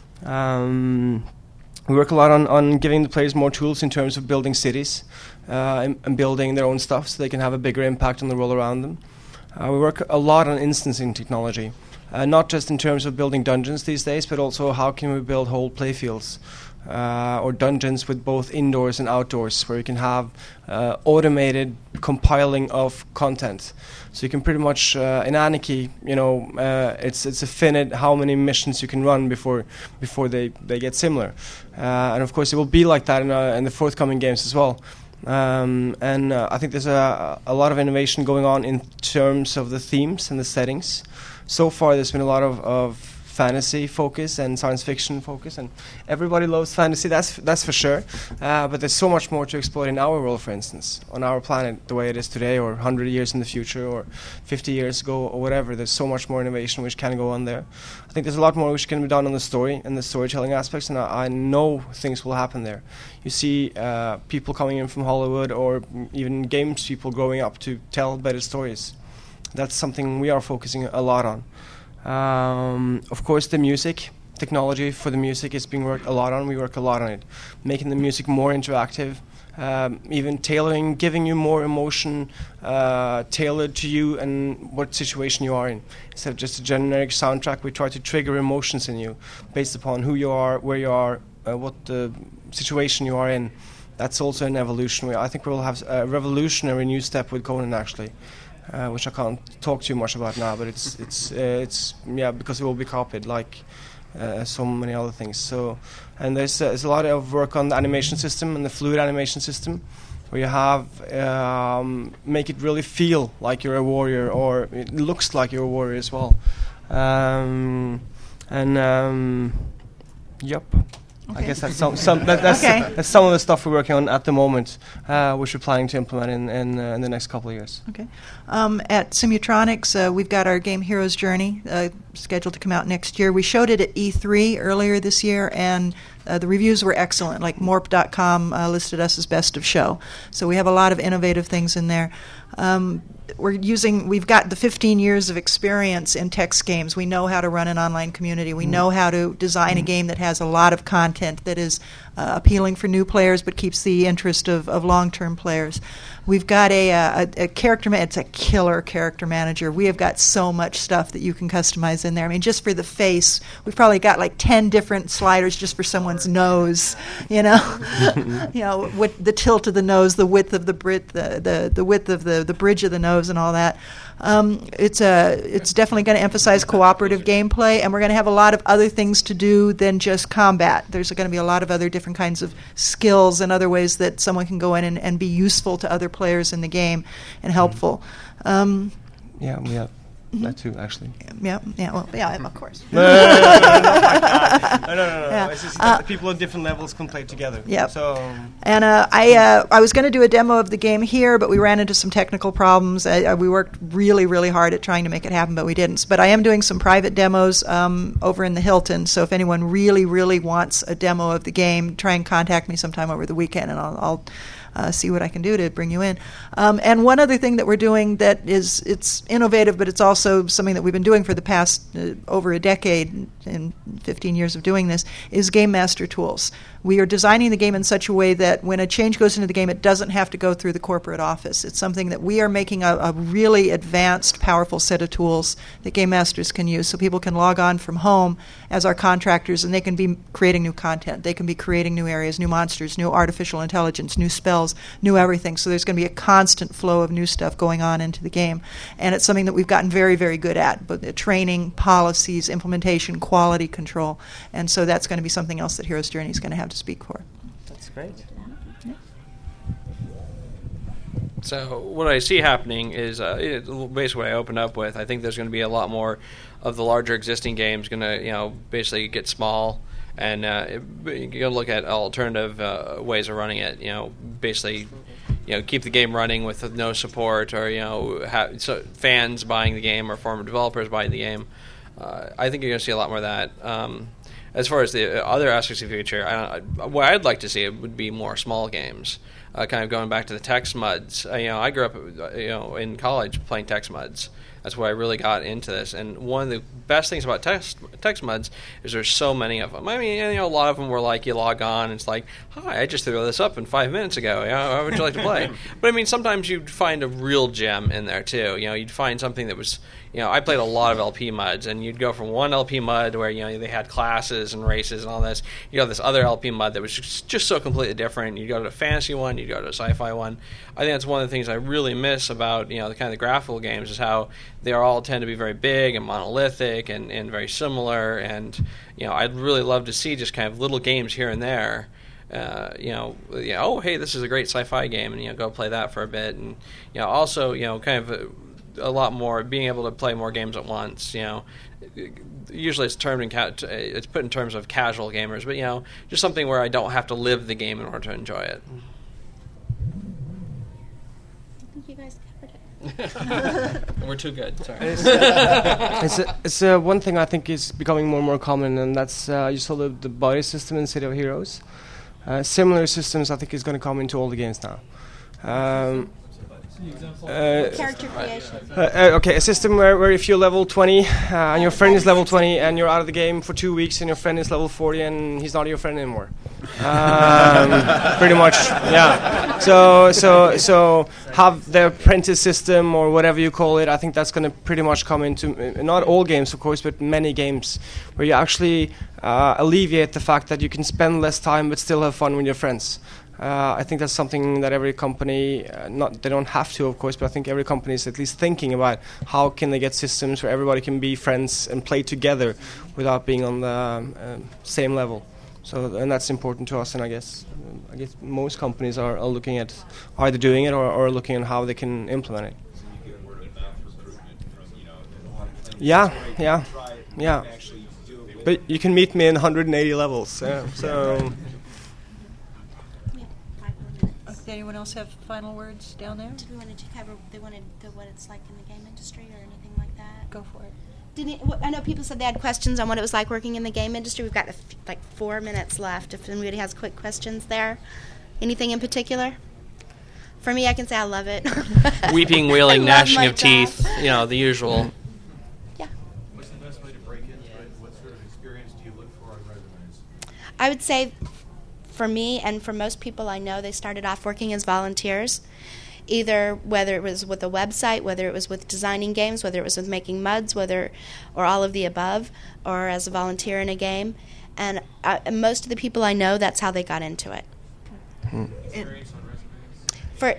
Um, we work a lot on, on giving the players more tools in terms of building cities uh, and, and building their own stuff so they can have a bigger impact on the world around them. Uh, we work a lot on instancing technology. Uh, not just in terms of building dungeons these days, but also how can we build whole playfields uh, or dungeons with both indoors and outdoors, where you can have uh, automated compiling of content. So you can pretty much uh, in Anarchy, you know, uh, it's it's a finite how many missions you can run before before they, they get similar, uh, and of course it will be like that in, uh, in the forthcoming games as well. Um, and uh, I think there's a a lot of innovation going on in terms of the themes and the settings. So far, there's been a lot of, of fantasy focus and science fiction focus, and everybody loves fantasy. That's that's for sure. Uh, but there's so much more to explore in our world, for instance, on our planet, the way it is today, or one hundred years in the future, or fifty years ago, or whatever. There's so much more innovation which can go on there. I think there's a lot more which can be done on the story and the storytelling aspects, and I, I know things will happen there. You see uh, people coming in from Hollywood, or even games people growing up to tell better stories. That's something we are focusing a lot on. Um, of course, the music, technology for the music is being worked a lot on. We work a lot on it. Making the music more interactive, um, even tailoring, giving you more emotion uh, tailored to you and what situation you are in. Instead of just a generic soundtrack, we try to trigger emotions in you based upon who you are, where you are, uh, what the situation you are in. That's also an evolution. I think we'll have a revolutionary new step with Conan, actually. Uh, which I can't talk too much about now, but it's it's uh, it's yeah because it will be copied like uh, so many other things. So, and there's uh, there's a lot of work on the animation system and the fluid animation system, where you have um, make it really feel like you're a warrior, or it looks like you're a warrior as well. Um, and um, yep. Okay. I guess that's some, some that, that's, Okay. that's some of the stuff we're working on at the moment, uh, which we're planning to implement in in, uh, in the next couple of years. Okay. Um, at Simutronics, uh, we've got our game Hero's Journey uh, scheduled to come out next year. We showed it at E three earlier this year, and uh, the reviews were excellent. Like Morp dot com uh, listed us as best of show. So we have a lot of innovative things in there. Um, we're using, we've got the fifteen years of experience in text games. We know how to run an online community. We know how to design a game that has a lot of content that is uh, appealing for new players, but keeps the interest of, of long-term players. We've got a, a, a character, ma- it's a killer character manager. We have got so much stuff that you can customize in there. I mean, just for the face, we've probably got like ten different sliders just for someone's nose, you know? you know, with the tilt of the nose, the width of the brit, the, the, the width of the, the bridge of the nose and all that. Um, it's a, it's definitely going to emphasize cooperative gameplay, and we're going to have a lot of other things to do than just combat. There's going to be a lot of other different kinds of skills and other ways that someone can go in and, and be useful to other players in the game and helpful. Um, Yeah, we have that too, actually. yeah, yeah, well, yeah, of course. no, no, no, no, no, no, no, no. Yeah. It's just Uh, that the people on different levels can play together. Yep. So, And uh, I uh, I was going to do a demo of the game here, but we ran into some technical problems. I, I, we worked really, really hard at trying to make it happen, but we didn't. But I am doing some private demos um, over in the Hilton, so if anyone really, really wants a demo of the game, try and contact me sometime over the weekend, and I'll, I'll uh, see what I can do to bring you in. Um, and one other thing that we're doing that is, it's innovative, but it's also something that we've been doing for the past uh, over a decade and fifteen years of doing this, is Game Master tools. We are designing the game in such a way that when a change goes into the game, it doesn't have to go through the corporate office. It's something that we are making a, a really advanced, powerful set of tools that Game Masters can use, so people can log on from home as our contractors, and they can be creating new content. They can be creating new areas, new monsters, new artificial intelligence, new spells, new everything. So there's going to be a constant flow of new stuff going on into the game. And it's something that we've gotten very, very good at, but the training, policies, implementation, quality control. And so that's going to be something else that Hero's Journey is going to have to speak for. that's great. So what I see happening is uh, it, basically what I opened up with. I think there's going to be a lot more of the larger existing games going to, you know, basically get small, and uh, it, you can look at alternative uh, ways of running it. You know, basically, you know, keep the game running with no support, or you know, have, so fans buying the game or former developers buying the game. Uh, I think you're going to see a lot more of that. Um, as far as the other aspects of the future, I don't, what I'd like to see would be more small games. Uh, kind of going back to the text muds. Uh, you know, I grew up, uh, you know, in college playing text muds. That's where I really got into this. And one of the best things about text text muds is there's so many of them. I mean, you know, a lot of them were like you log on, and it's like, hi, I just threw this up in five minutes ago. You know, how would you like to play? But I mean, sometimes you'd find a real gem in there too. You know, you'd find something that was, you know, I played a lot of L P muds, and you'd go from one L P mud where, you know, they had classes and races and all this. You go to this other L P mud that was just, just so completely different. You'd go to a fantasy one, you'd go to a sci-fi one. I think that's one of the things I really miss about, you know, the kind of the graphical games is how they are all tend to be very big and monolithic and, and very similar. And, you know, I'd really love to see just kind of little games here and there. Uh, you know, you know, oh, hey, this is a great sci-fi game, and, you know, go play that for a bit. And, you know, also, you know, kind of a, a lot more, being able to play more games at once, you know. Usually it's termed in ca- it's put in terms of casual gamers, but, you know, just something where I don't have to live the game in order to enjoy it. I think you guys covered it. We're too good. Sorry. It's, uh, it's, uh, it's uh, one thing I think is becoming more and more common, and that's uh, you saw the, the body system in City of Heroes. Uh, similar systems, I think, is going to come into all the games now. Um, Uh, Character creation. Uh, uh, okay, a system where, where if you're level twenty uh, and your friend is level twenty and you're out of the game for two weeks and your friend is level forty and he's not your friend anymore. Um, pretty much, yeah. So, so, so have the apprentice system or whatever you call it. I think that's going to pretty much come into uh, not all games, of course, but many games where you actually uh, alleviate the fact that you can spend less time but still have fun with your friends. Uh, I think that's something that every company, uh, not they don't have to, of course, but I think every company is at least thinking about how can they get systems where everybody can be friends and play together without being on the um, uh, same level. So, and that's important to us, and I guess uh, I guess most companies are, are looking at either doing it or, or looking at how they can implement it. Yeah, yeah, yeah. But you can meet me in one hundred eighty levels, yeah, so. Does anyone else have final words down there? Did we want to cover? They wanted the, what it's like in the game industry or anything like that. Go for it. Didn't it, I know people said they had questions on what it was like working in the game industry. We've got a f- like four minutes left. If anybody has quick questions there, anything in particular? For me, I can say I love it. Weeping, wailing, gnashing of teeth. You know, the usual. Yeah. What's the best way to break into it? What sort of experience do you look for on resumes? I would say for me and for most people I know, they started off working as volunteers, either whether it was with a website, whether it was with designing games, whether it was with making muds, whether or all of the above, or as a volunteer in a game. And uh, most of the people I know, that's how they got into it. Hmm. For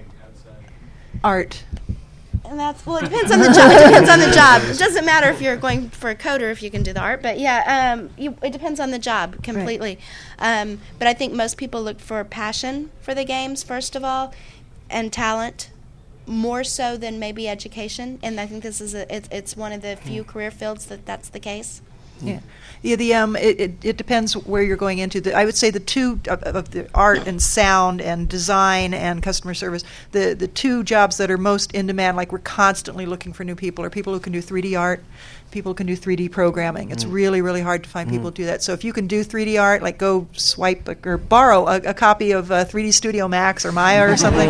art. And that's, well, it depends on the job. It depends on the job. It doesn't matter if you're going for a coder if you can do the art, but yeah, um, you, it depends on the job completely. Right. Um, but I think most people look for passion for the games first of all, and talent, more so than maybe education. And I think this is a, it's, it's one of the few career fields that that's the case. Yeah, yeah. The um, it, it, it depends where you're going into. The, I would say the two of, of the art and sound and design and customer service. The the two jobs that are most in demand, like we're constantly looking for new people, are people who can do three D art, people who can do three D programming. It's mm. really really hard to find mm. people who do that. So if you can do three D art, like go swipe or borrow a, a copy of uh, three D Studio Max or Maya or something,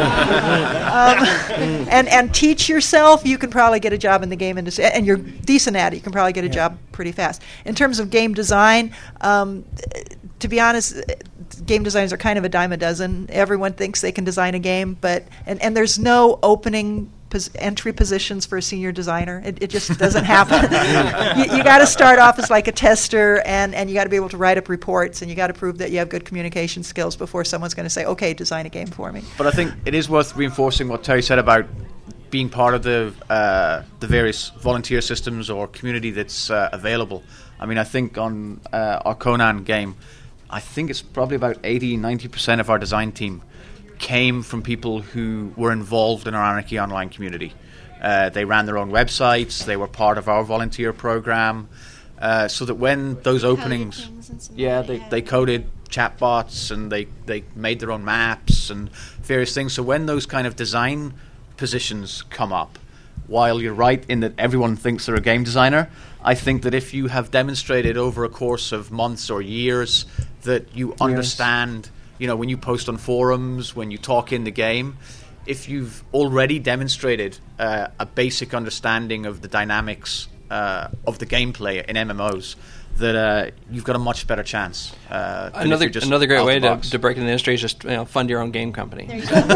um, and and teach yourself, you can probably get a job in the game industry. And you're decent at it, you can probably get a yeah. job pretty fast. In terms of game design, um, to be honest, game designers are kind of a dime a dozen. Everyone thinks they can design a game, but and, and there's no opening pos- entry positions for a senior designer. It, it just doesn't happen. you you got to start off as like a tester, and, and you got to be able to write up reports, and you got to prove that you have good communication skills before someone's going to say, okay, design a game for me. But I think it is worth reinforcing what Terry said about being part of the uh, the various volunteer systems or community that's uh, available. I mean, I think on uh, our Conan game, I think it's probably about eighty, ninety percent of our design team came from people who were involved in our Anarchy Online community. Uh, they ran their own websites, they were part of our volunteer program, uh, so that when those openings... Yeah, they, they coded chatbots and they, they made their own maps and various things. So when those kind of design positions come up, while you're right in that everyone thinks they're a game designer, I think that if you have demonstrated over a course of months or years that you understand, you know, when you post on forums, when you talk in the game, if you've already demonstrated uh, a basic understanding of the dynamics uh, of the gameplay in M M Os, that uh, you've got a much better chance. Uh, another another great way to, to break into the industry is just, you know, fund your own game company.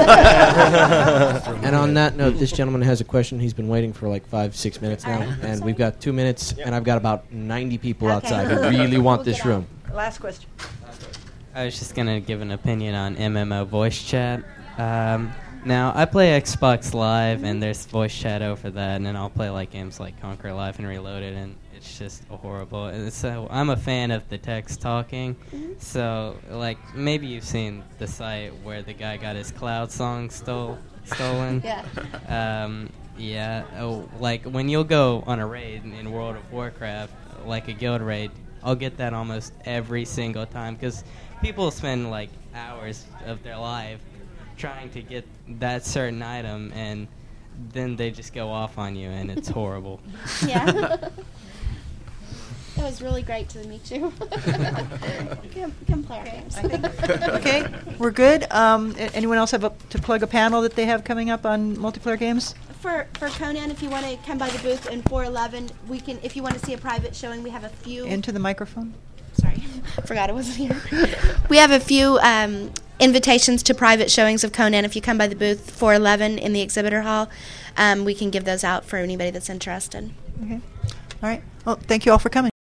And on that note, this gentleman has a question. He's been waiting for like five, six minutes now, right. and we've got two minutes, and I've got about ninety people okay. outside who really want we'll this room. Last question. I was just going to give an opinion on M M O voice chat. Um, now, I play Xbox Live, and there's voice chat over that, and then I'll play like games like Conquer Live and Reloaded, and it's just horrible. And so I'm a fan of the text talking. Mm-hmm. So, like, maybe you've seen the site where the guy got his Cloud song stole, stolen. Yeah. Um, yeah. Oh, like, when you'll go on a raid in World of Warcraft, like a guild raid, I'll get that almost every single time, because people spend, like, hours of their life trying to get that certain item, and then they just go off on you, and it's horrible. Yeah. It was really great to meet you. come, come play our games. I think, okay, we're good. Um, anyone else have a, to plug a panel that they have coming up on multiplayer games? For for Conan, if you want to come by the booth in four eleven, we can. If you want to see a private showing, we have a few. Into the microphone. Sorry, forgot I wasn't here. We have a few um, invitations to private showings of Conan. If you come by the booth four eleven in the exhibitor hall, um, we can give those out for anybody that's interested. Okay. All right. Well, thank you all for coming.